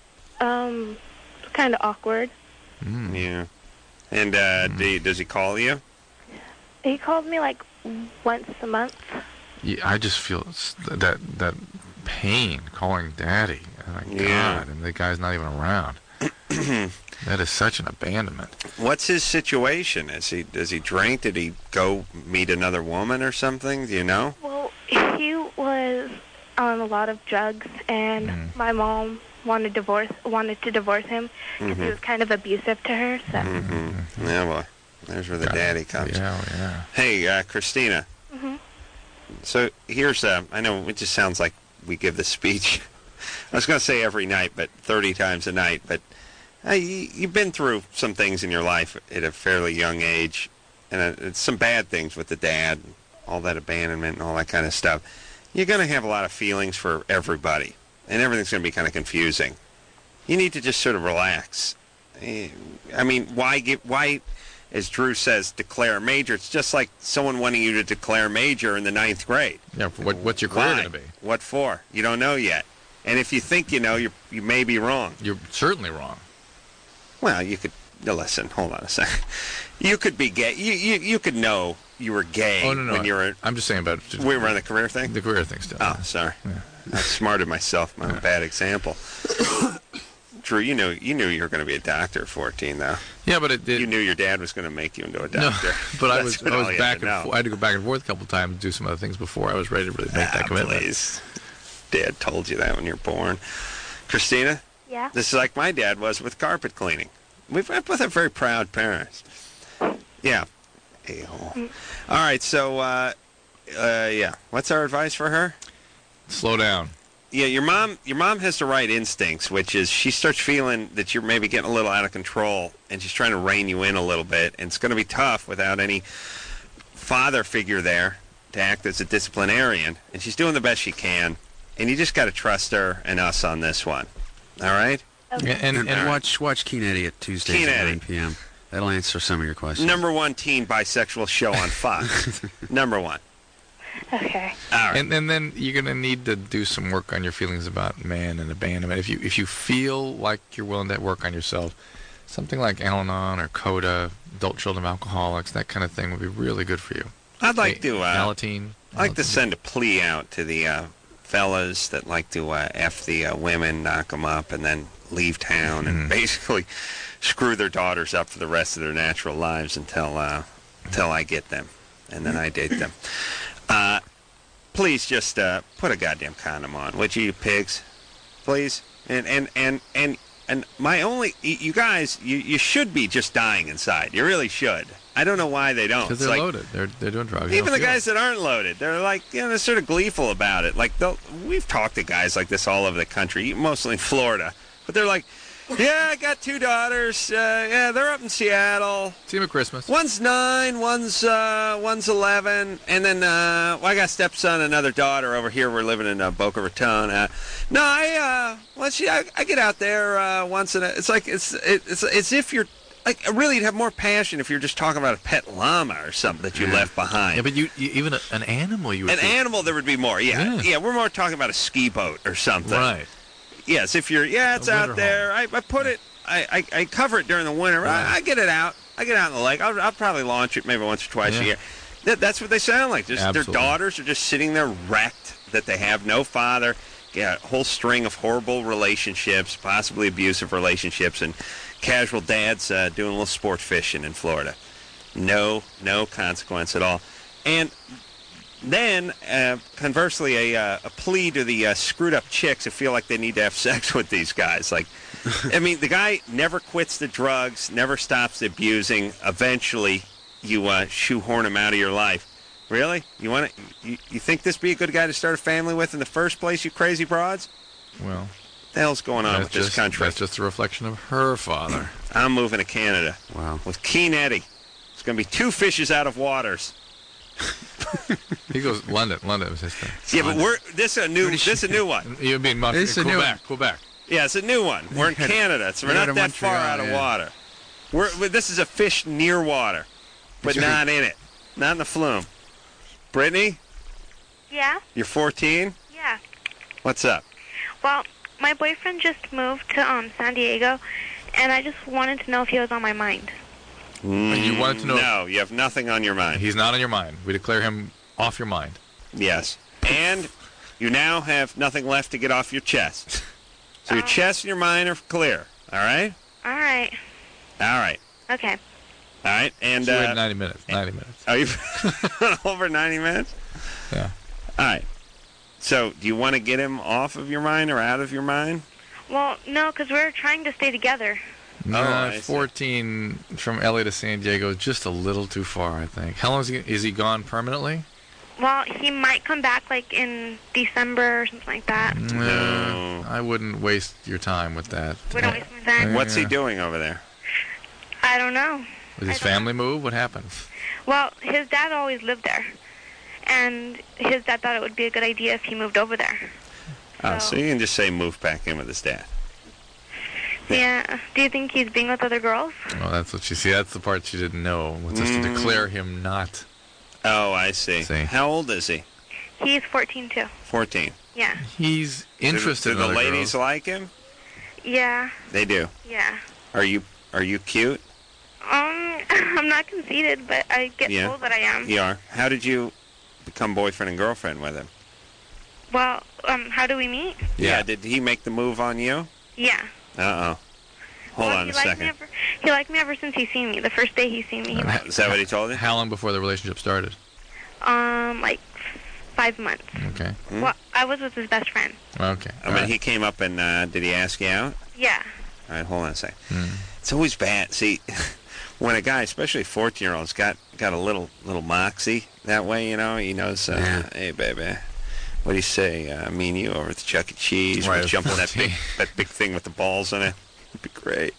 Kind of awkward. Yeah. And does he call you? He called me like once a month. Yeah, I just feel that pain calling daddy. Oh my Yeah. God, and the guy's not even around. That is such an abandonment. What's his situation? Does he drink? Did he go meet another woman or something? Do you know? Well, he was on a lot of drugs, and my mom wanted to divorce him because he was kind of abusive to her. So. Yeah, well, there's where the daddy comes. Yeah. Hey, Christina. So here's, I know it just sounds like we give the speech. I was going to say every night, but 30 times a night. But you've been through some things in your life at a fairly young age, and it's some bad things with the dad, all that abandonment and all that kind of stuff. You're going to have a lot of feelings for everybody, and everything's going to be kind of confusing. You need to just sort of relax. I mean, why, as Drew says, declare a major? It's just like someone wanting you to declare a major in the 9th grade. Yeah, what's your career going to be? What for? You don't know yet. And if you think you know, you may be wrong. You're certainly wrong. Well, you could... Listen, hold on a second. You could be gay. You could know you were gay when you were... I'm just saying about... We were on the career thing? The career thing still. Oh, sorry. Yeah. I smarted myself. My own bad example. Drew, you knew you were going to be a doctor at 14, though. Yeah, but you knew your dad was going to make you into a doctor. No, but I was I had to go back and forth a couple times and do some other things before I was ready to really make that commitment. Please. Dad told you that when you were born. Christina? Yeah? This is like my dad was with carpet cleaning. We've both have very proud parents. Yeah. A-hole. All right, so, yeah. What's our advice for her? Slow down. Yeah, your mom has the right instincts, which is she starts feeling that you're maybe getting a little out of control, and she's trying to rein you in a little bit, and it's going to be tough without any father figure there to act as a disciplinarian, and she's doing the best she can, and you just got to trust her and us on this one. All right? Okay. And watch Keen Eddie at Tuesdays at 9 p.m. That'll answer some of your questions. #1 teen bisexual show on Fox. #1. Okay. All right. And then you're going to need to do some work on your feelings about man and abandonment. If you feel like you're willing to work on yourself, something like Al-Anon or CODA, Adult Children of Alcoholics, that kind of thing would be really good for you. I'd like to Alateen. I'd like to send a plea out to the fellas that like to F the women, knock them up, and then leave town and basically screw their daughters up for the rest of their natural lives until I get them, and then I date them. Please just put a goddamn condom on, would you pigs? Please. And my only... You guys, you should be just dying inside. You really should. I don't know why they don't. Because they're loaded. They're doing drugs. Even the guys that aren't loaded, they're like, they're sort of gleeful about it. Like, we've talked to guys like this all over the country, mostly in Florida. But they're like, yeah, I got 2 daughters. Yeah, they're up in Seattle. See them at Christmas. One's 9, one's 11, and then I got a stepson, another daughter over here. We're living in Boca Raton. I get out there once in a. It's like it's if you're Like, really, you'd have more passion if you're just talking about a pet llama or something that you left behind. Yeah, but you even an animal you would An animal, there would be more, yeah. We're more talking about a ski boat or something. Right. Yes, if you're, it's out there. I put it, I cover it during the winter. Right. I get it out. I get out in the lake. I'll probably launch it maybe once or twice a year. That's what they sound like. Just their daughters are just sitting there wrecked that they have no father. Yeah, a whole string of horrible relationships, possibly abusive relationships, and casual dads doing a little sport fishing in Florida. No consequence at all. And then, conversely, a plea to the screwed-up chicks who feel like they need to have sex with these guys. Like, I mean, the guy never quits the drugs, never stops the abusing. Eventually, you shoehorn him out of your life. Really? You think this be a good guy to start a family with in the first place, you crazy broads? Well, what the hell's going on with this country? That's just a reflection of her father. I'm moving to Canada. Wow. With Keen Eddie. It's going to be 2 fishes out of waters. He goes London was his thing. Yeah, but this is a new one. You mean Quebec. Yeah, it's a new one. We're in Canada, so we're not that far out of water. This is a fish near water, but not in it. Not in the flume. Brittany? Yeah? You're 14? Yeah. What's up? Well, my boyfriend just moved to San Diego, and I just wanted to know if he was on my mind. You wanted to know? No, you have nothing on your mind. He's not on your mind. We declare him off your mind. Yes. And you now have nothing left to get off your chest. So your chest and your mind are clear. All right? All right. All right. Okay. All right. And so we had 90 minutes. 90 minutes. Are you over 90 minutes? Yeah. All right. So do you want to get him off of your mind or out of your mind? Well, no, because we're trying to stay together. No, 14 from LA to San Diego is just a little too far, I think. How long is he gone permanently? Well, he might come back like in December or something like that. No, I wouldn't waste your time with that. Wouldn't waste my time. What's he doing over there? I don't know. Did his family move? What happened? Well, his dad always lived there, and his dad thought it would be a good idea if he moved over there. So you can just say move back in with his dad. Yeah. Do you think he's being with other girls? Well, that's what that's the part she didn't know. Was just to declare him not. Oh, I see. How old is he? He's 14 too. 14. Yeah. He's interested in other girls. Do the girls. ladies like him? Yeah. They do. Yeah. Are you cute? I'm not conceited, but I get told that I am. You are. How did you become boyfriend and girlfriend with him? Well, how do we meet? Yeah. Did he make the move on you? Yeah. Uh-oh. Hold on a second. He liked me ever since he seen me. The first day he seen me. Is that what he told you? How long before the relationship started? Like 5 months. Okay. Well, I was with his best friend. Okay. I mean, he came up and did he ask you out? Yeah. All right, hold on a second. It's always bad. See, when a guy, especially a 14-year-old's got a little moxie that way, he knows, hey, baby, what do you say, me and you over at the Chuck E. Cheese, we'll jump on that big thing with the balls in it. It'd be great.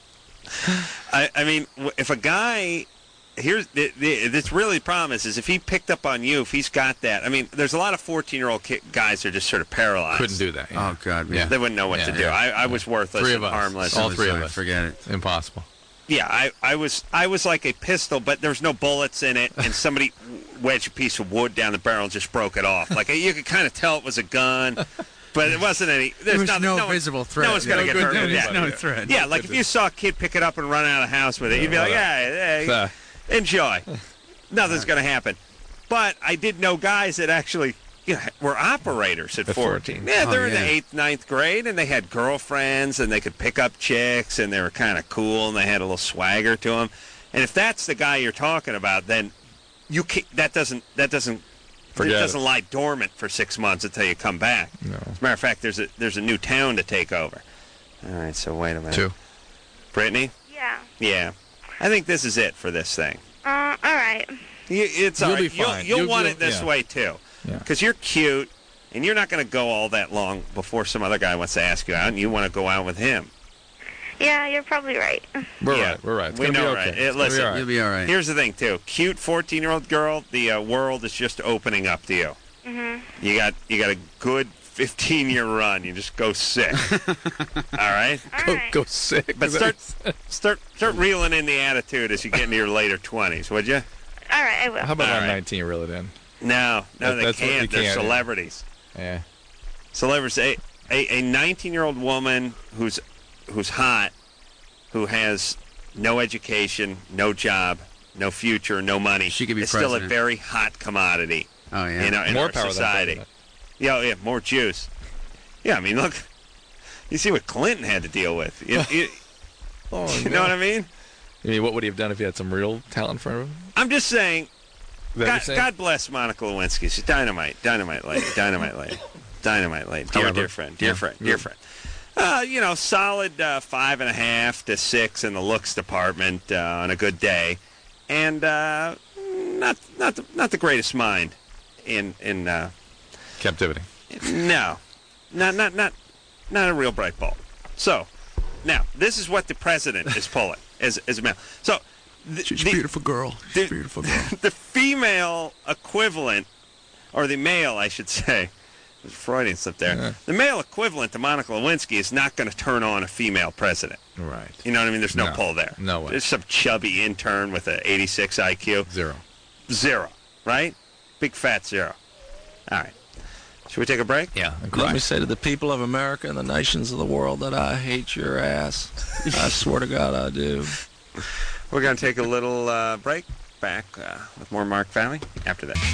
I mean, if a guy... this really the problem is if he picked up on you, if he's got that. I mean, there's a lot of 14-year-old guys that are just sort of paralyzed. Couldn't do that. Yeah. Oh, God. Yeah. They wouldn't know what to do. I was worthless and harmless. All three of us. Forget it. Impossible. Yeah, I was like a pistol, but there was no bullets in it, and somebody wedged a piece of wood down the barrel and just broke it off. Like, you could kind of tell it was a gun. But it wasn't any... There was no visible threat. No one's going to get hurt. There's no threat. Yeah, like if you saw a kid pick it up and run out of the house with it, you'd be like, yeah, enjoy. Nothing's going to happen. But I did know guys that actually were operators at 14. Yeah, they're in the 8th, 9th grade, and they had girlfriends, and they could pick up chicks, and they were kind of cool, and they had a little swagger to them. And if that's the guy you're talking about, then that doesn't lie dormant for 6 months until you come back. No. As a matter of fact, there's a new town to take over. All right, so wait a minute. 2. Brittany? Yeah. Yeah. I think this is it for this thing. All right. It's all You'll right. be fine. You'll want it this way, too. Because you're cute, and you're not going to go all that long before some other guy wants to ask you out, and you want to go out with him. Yeah, you're probably right. We're right. It's we gonna know, be okay. right? Listen, You'll be all right. Here's the thing, too. Cute 14-year-old girl, the world is just opening up to you. Mm-hmm. You got a good 15-year run. You just go sick. All right? Go sick. But start reeling in the attitude as you get into your later 20s, would you? All right, I will. How about All on right. 19 reel it in? No, they that's what can't. you They're can't, yeah. celebrities. Yeah. Celebrities. A 19-year-old woman who's hot, who has no education, no job, no future, no money. She could be is still a president. very hot commodity. Oh, yeah. In More our power than society. president. Yeah, more juice. Yeah, I mean, look, you see what Clinton had to deal with. You know what I mean? You mean, what would he have done if he had some real talent in front of him? I'm just saying, Is that what you're saying? God bless Monica Lewinsky. She's dynamite lady. Dear friend. Solid 5.5 to 6 in the looks department on a good day, and not the greatest mind in Captivity. No, not a real bright bulb. So now this is what the president is pulling as a male. So She's a beautiful girl. She's a beautiful girl. The female equivalent, or the male, I should say, there's a Freudian slip there. Yeah. The male equivalent to Monica Lewinsky is not going to turn on a female president. Right. You know what I mean? There's no pull there. No way. There's some chubby intern with an 86 IQ. Zero. Right? Big fat zero. All right. Should we take a break? Yeah. Let me say to the people of America and the nations of the world that I hate your ass. I swear to God I do. We're going to take a little break. Back with more Mark Valley after that.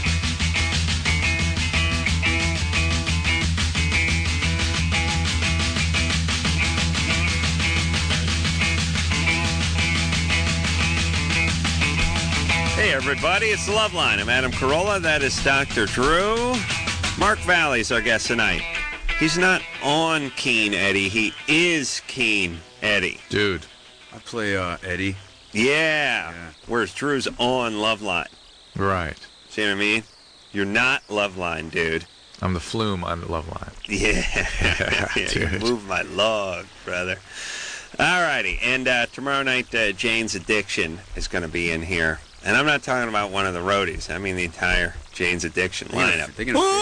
Hey, everybody, it's the Love Line. I'm Adam Carolla. That is Dr. Drew. Mark Valley's our guest tonight. He's not on Keen Eddie. He is Keen Eddie. Dude. I play Eddie. Yeah. Whereas Drew's on Love Line. Right. See what I mean? You're not Love Line, dude. I'm the flume on the Love Line. Yeah. You Dude. move my log, brother. All righty. And tomorrow night, Jane's Addiction is going to be in here. And I'm not talking about one of the roadies. I mean the entire Jane's Addiction lineup.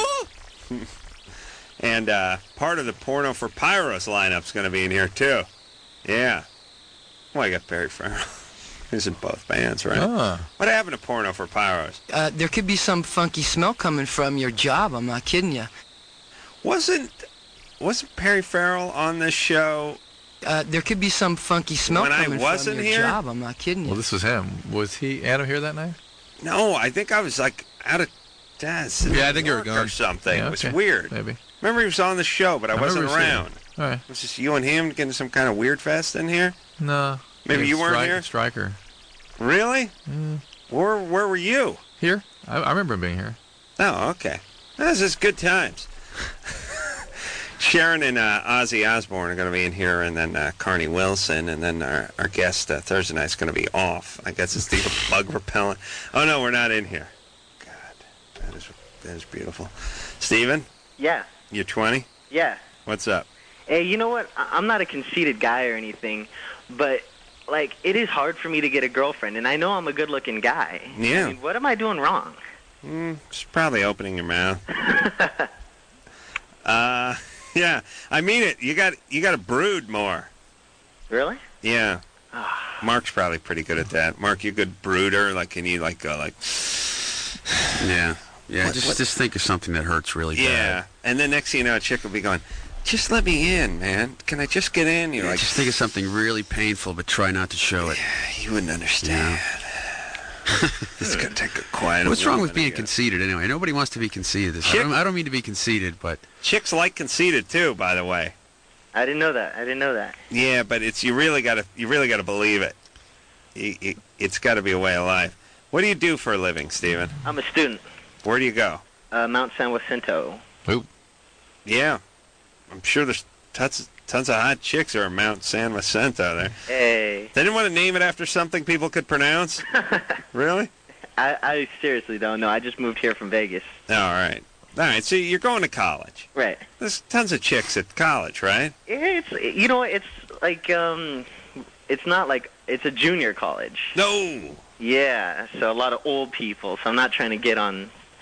And part of the Porno for Pyros lineup's going to be in here, too. Yeah. Well, I got Perry Farrell. He's in both bands, right? Ah. What happened to Porno for Pyros? There could be some funky smell coming from your job. I'm not kidding you. Wasn't Perry Farrell on this show? There could be some funky smell When I coming wasn't from your here? job. I'm not kidding you. Well, this was him. Was he Adam here that night? No, I think I was like out of desk. Yeah, I think you were gone. Or something. Yeah, It was okay. weird. Maybe. Remember he was on the show, but I wasn't remember seeing around. him. All right. Was this you and him getting some kind of weird fest in here? No. Maybe you weren't here? Striker. Really? Mm. Where were you? Here? I remember him being here. Oh, okay. This is good times. Sharon and Ozzy Osbourne are going to be in here, and then Carney Wilson, and then our guest Thursday night's going to be off. I guess it's the bug repellent. Oh, no, we're not in here. God, that is beautiful. Steven? Yeah. You're 20? Yeah. What's up? Hey, you know what? I'm not a conceited guy or anything, but, like, it is hard for me to get a girlfriend, and I know I'm a good-looking guy. Yeah. I mean, what am I doing wrong? Just probably opening your mouth. Yeah, I mean it. You got to brood more. Really? Yeah. Mark's probably pretty good at that. Mark, you a good brooder? Like, can you like go like? Yeah. Just think of something that hurts really bad. Yeah, and then next thing you know, a chick will be going, "Just let me in, man. Can I just get in?" You're like, just think of something really painful, but try not to show it. Yeah, you wouldn't understand. It's gonna take a quiet. What's wrong with being conceited anyway? Nobody wants to be conceited. I don't mean to be conceited, but chicks like conceited too. By the way, I didn't know that. Yeah, but it's you really gotta believe it. It's got to be a way of life. What do you do for a living, Steven? I'm a student. Where do you go? Mount San Jacinto. Oop. Yeah, I'm sure there's tons of hot chicks are at Mount San Jacinto there. Hey. They didn't want to name it after something people could pronounce? Really? I seriously don't know. I just moved here from Vegas. All right. So you're going to college. Right. There's tons of chicks at college, right? It's like it's not like it's a junior college. No. Yeah, so a lot of old people. So I'm not trying to get on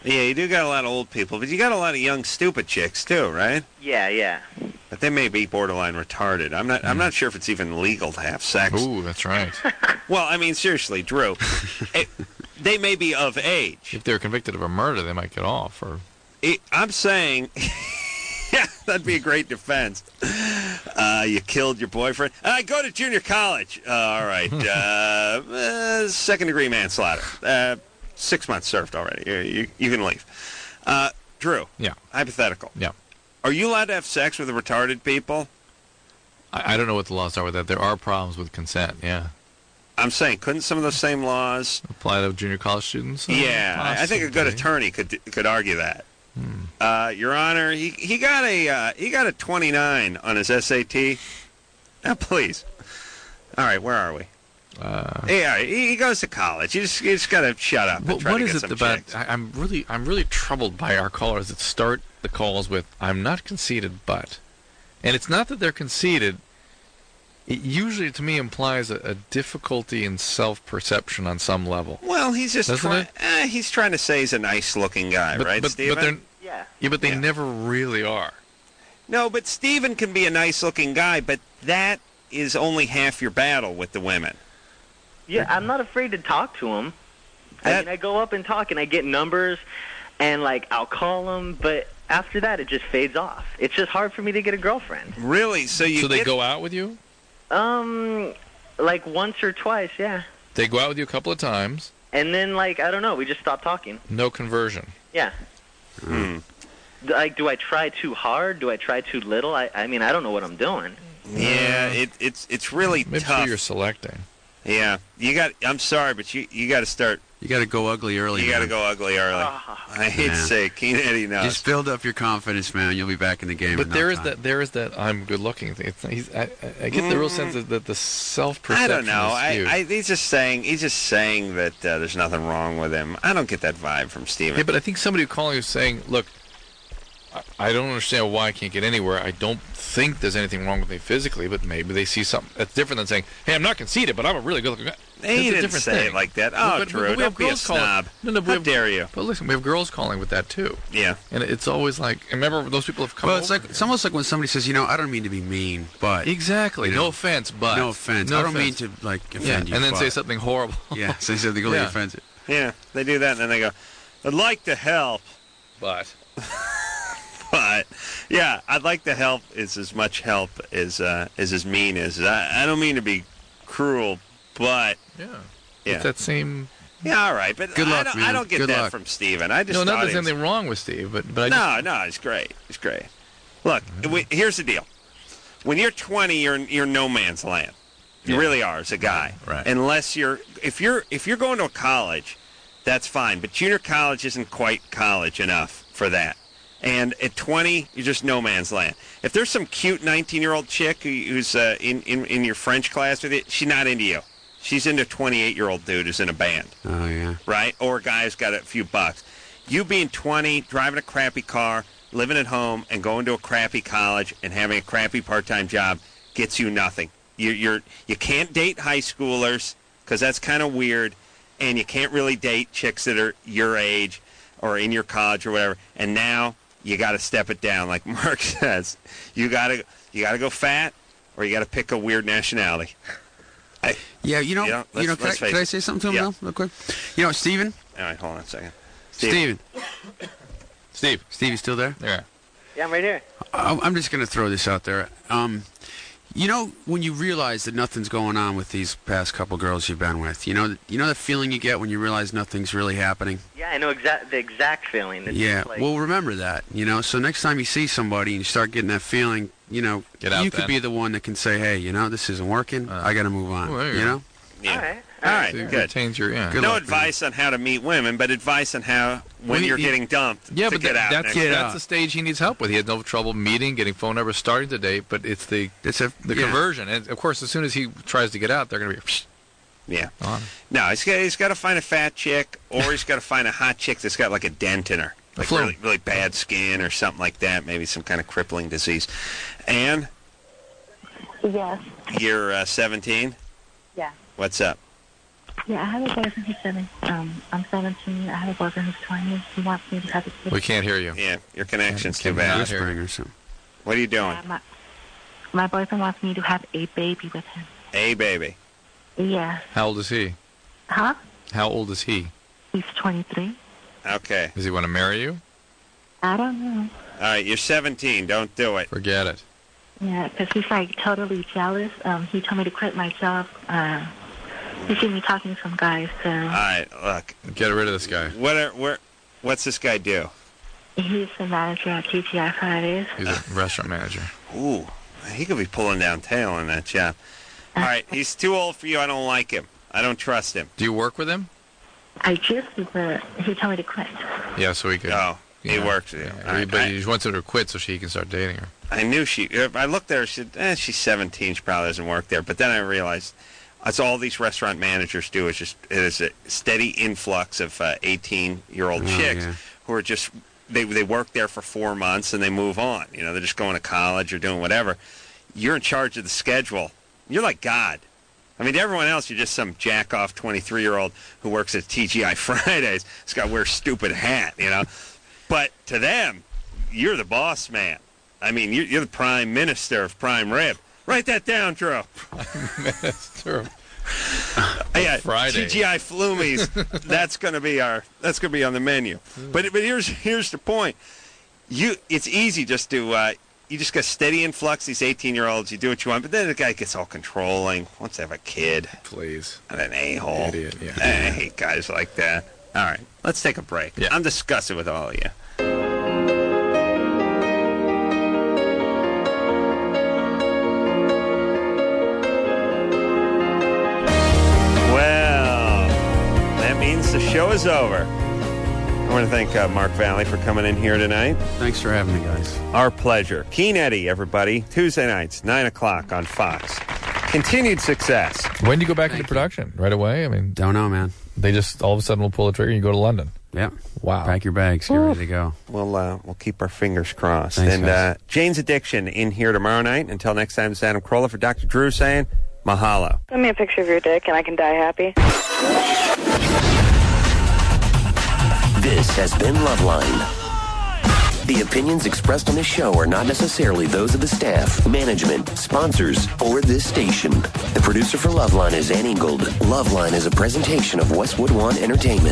Yeah, you do got a lot of old people, but you got a lot of young, stupid chicks too, right? Yeah. But they may be borderline retarded. I'm not sure if it's even legal to have sex. Ooh, that's right. Well, I mean, seriously, Drew, they may be of age. If they're convicted of a murder, they might get off. Or I'm saying, yeah, that'd be a great defense. You killed your boyfriend. I go to junior college. All right. Second-degree manslaughter. 6 months served already. You can leave. Drew. Yeah. Hypothetical. Yeah. Are you allowed to have sex with retarded people? I don't know what the laws are with that. There are problems with consent, yeah. I'm saying, couldn't some of those same laws apply to junior college students? Yeah, I think a good attorney could argue that. Your Honor, he got a 29 on his SAT. Now, please. All right, where are we? Yeah, he goes to college. You just got to shut up. And try what to is get it some about? chicks. I'm really troubled by our callers that start the calls with "I'm not conceited, but," and it's not that they're conceited. It usually, to me, implies a difficulty in self-perception on some level. Well, he's just Doesn't he's trying to say he's a nice-looking guy, right, Stephen? But they never really are. No, but Stephen can be a nice-looking guy, but that is only half your battle with the women. Yeah, I'm not afraid to talk to them. I go up and talk, and I get numbers, and, like, I'll call them, but after that, it just fades off. It's just hard for me to get a girlfriend. Really? So they go out with you? Like once or twice, yeah. They go out with you a couple of times. And then, like, I don't know, we just stop talking. No conversion. Yeah. Like, do I try too hard? Do I try too little? I mean, I don't know what I'm doing. Yeah, it's really Maybe tough. you're selecting. Yeah, I'm sorry, but you got to start. You got to go ugly early. You got to man. go ugly early. I hate to say, it, Keen Eddie knows. Just build up your confidence, man. You'll be back in the game. But in there no is time. there is that I'm good looking thing. I get the real sense that the self-perception. I don't know. is skewed. He's just saying that there's nothing wrong with him. I don't get that vibe from Steven. Yeah, but I think somebody calling is saying, look, I don't understand why I can't get anywhere. I don't think there's anything wrong with me physically, but maybe they see something that's different than saying, hey, I'm not conceited, but I'm a really good-looking guy. He didn't say it like that. Oh, Drew, don't be a snob. How dare you? But listen, we have girls calling with that, too. Yeah. And it's always like, remember, those people have come Well, over. it's almost like when somebody says, I don't mean to be mean, but... Exactly. No offense, but... No offense. I don't mean to, offend you, and then but... say something horrible. Yeah, say something really offensive. Yeah, they do that, and then they go, I'd like to help. But... But, yeah, I'd like to help is as much help as mean as. I don't mean to be cruel, but... Yeah. Yeah. It's that same... Yeah, all right, but Good luck, I don't get Good that luck. from Steven. I just No, not thought there's he was- anything wrong with Steve, but I just... No, it's great. It's great. Look, here's the deal. When you're 20, you're no man's land. You really are as a guy. Right. Unless if you're going to a college, that's fine. But junior college isn't quite college enough for that. And at 20, you're just no man's land. If there's some cute 19-year-old chick who's in your French class with you, she's not into you. She's into a 28-year-old dude who's in a band. Oh, yeah. Right? Or a guy who's got a few bucks. You being 20, driving a crappy car, living at home, and going to a crappy college and having a crappy part-time job gets you nothing. You can't date high schoolers because that's kind of weird, and you can't really date chicks that are your age or in your college or whatever. And now you got to step it down, like Mark says. You got to go fat, or you got to pick a weird nationality. Can I say something to him real quick? Steven? All right, hold on a second. Steven. Steve, you still there? Yeah. Yeah, I'm right here. I'm just going to throw this out there. When you realize that nothing's going on with these past couple girls you've been with, you know the feeling you get when you realize nothing's really happening? Yeah, I know the exact feeling. It's just like, well, remember that, so next time you see somebody and you start getting that feeling, Get out you could then. be the one that can say, hey, this isn't working, I got to move on, well, there you go. Yeah. All right, So it good. retains your, Good No luck, advice on how to meet women, but advice on how when you're getting dumped Yeah, to but get out. that's next that's the stage he needs help with. He has no trouble meeting, getting phone numbers, starting to date, but it's the conversion. And, of course, as soon as he tries to get out, they're going to be... Yeah. On. No, he's got to find a fat chick, or he's got to find a hot chick that's got like a dent in her, like flu. really, really bad skin or something like that, maybe some kind of crippling disease. Anne, Yes. you're 17. Yeah. What's up? Yeah, I have a boyfriend who's 7. I'm 17. I have a boyfriend who's 20. He wants me to have a kid. We can't hear you. Yeah, your connection's too bad. Whispering or something. What are you doing? My boyfriend wants me to have a baby with him. A baby. Yes. How old is he? Huh? How old is he? He's 23. Okay. Does he want to marry you? I don't know. All right, you're 17. Don't do it. Forget it. Yeah, because he's like totally jealous. He told me to quit my job. He seen me talking to some guys, so. All right, look. Get rid of this guy. What's this guy do? He's the manager at TGI Fridays. He's a restaurant manager. Ooh, he could be pulling down tail in that job. All right, he's too old for you. I don't like him. I don't trust him. Do you work with him? I just, but he told me to quit. Yeah, so he could. Oh, he works with you. Yeah, right, but he wants her to quit so she can start dating her. I knew I looked there, she's 17, she probably doesn't work there. But then I realized that's all these restaurant managers do is it is a steady influx of 18-year-old chicks who are just, they work there for 4 months and they move on. You know, they're just going to college or doing whatever. You're in charge of the schedule. You're like God. I mean, to everyone else, you're just some jack-off 23-year-old who works at TGI Fridays. He's got to wear a stupid hat, you know. But to them, you're the boss man. I mean, you're the prime minister of prime rib. Write that down, Drew. Prime minister. Yeah, Friday. TGI Flumies. That's going to be on the menu. But here's the point. It's easy just to you just got steady influx. These 18-year-olds, you do what you want. But then the guy gets all controlling. Wants to have a kid. Please. And an a-hole. Idiot. Yeah. I hate guys like that. All right, let's take a break. Yeah. I'm disgusted with all of you. Well, that means the show is over. I want to thank Mark Valley for coming in here tonight. Thanks for having me, guys. Our pleasure. Keen Eddie, everybody. Tuesday nights, 9 o'clock on Fox. Continued success. When do you go back into production? Right away? I mean, don't know, man. They just all of a sudden will pull the trigger and you go to London. Yeah. Wow. Pack your bags. Get ready to go. We'll keep our fingers crossed. Thanks, and guys. Jane's Addiction in here tomorrow night. Until next time, it's Adam Carolla for Dr. Drew saying mahalo. Send me a picture of your dick and I can die happy. This has been Loveline. The opinions expressed on this show are not necessarily those of the staff, management, sponsors, or this station. The producer for Loveline is Ann Ingold. Loveline is a presentation of Westwood One Entertainment.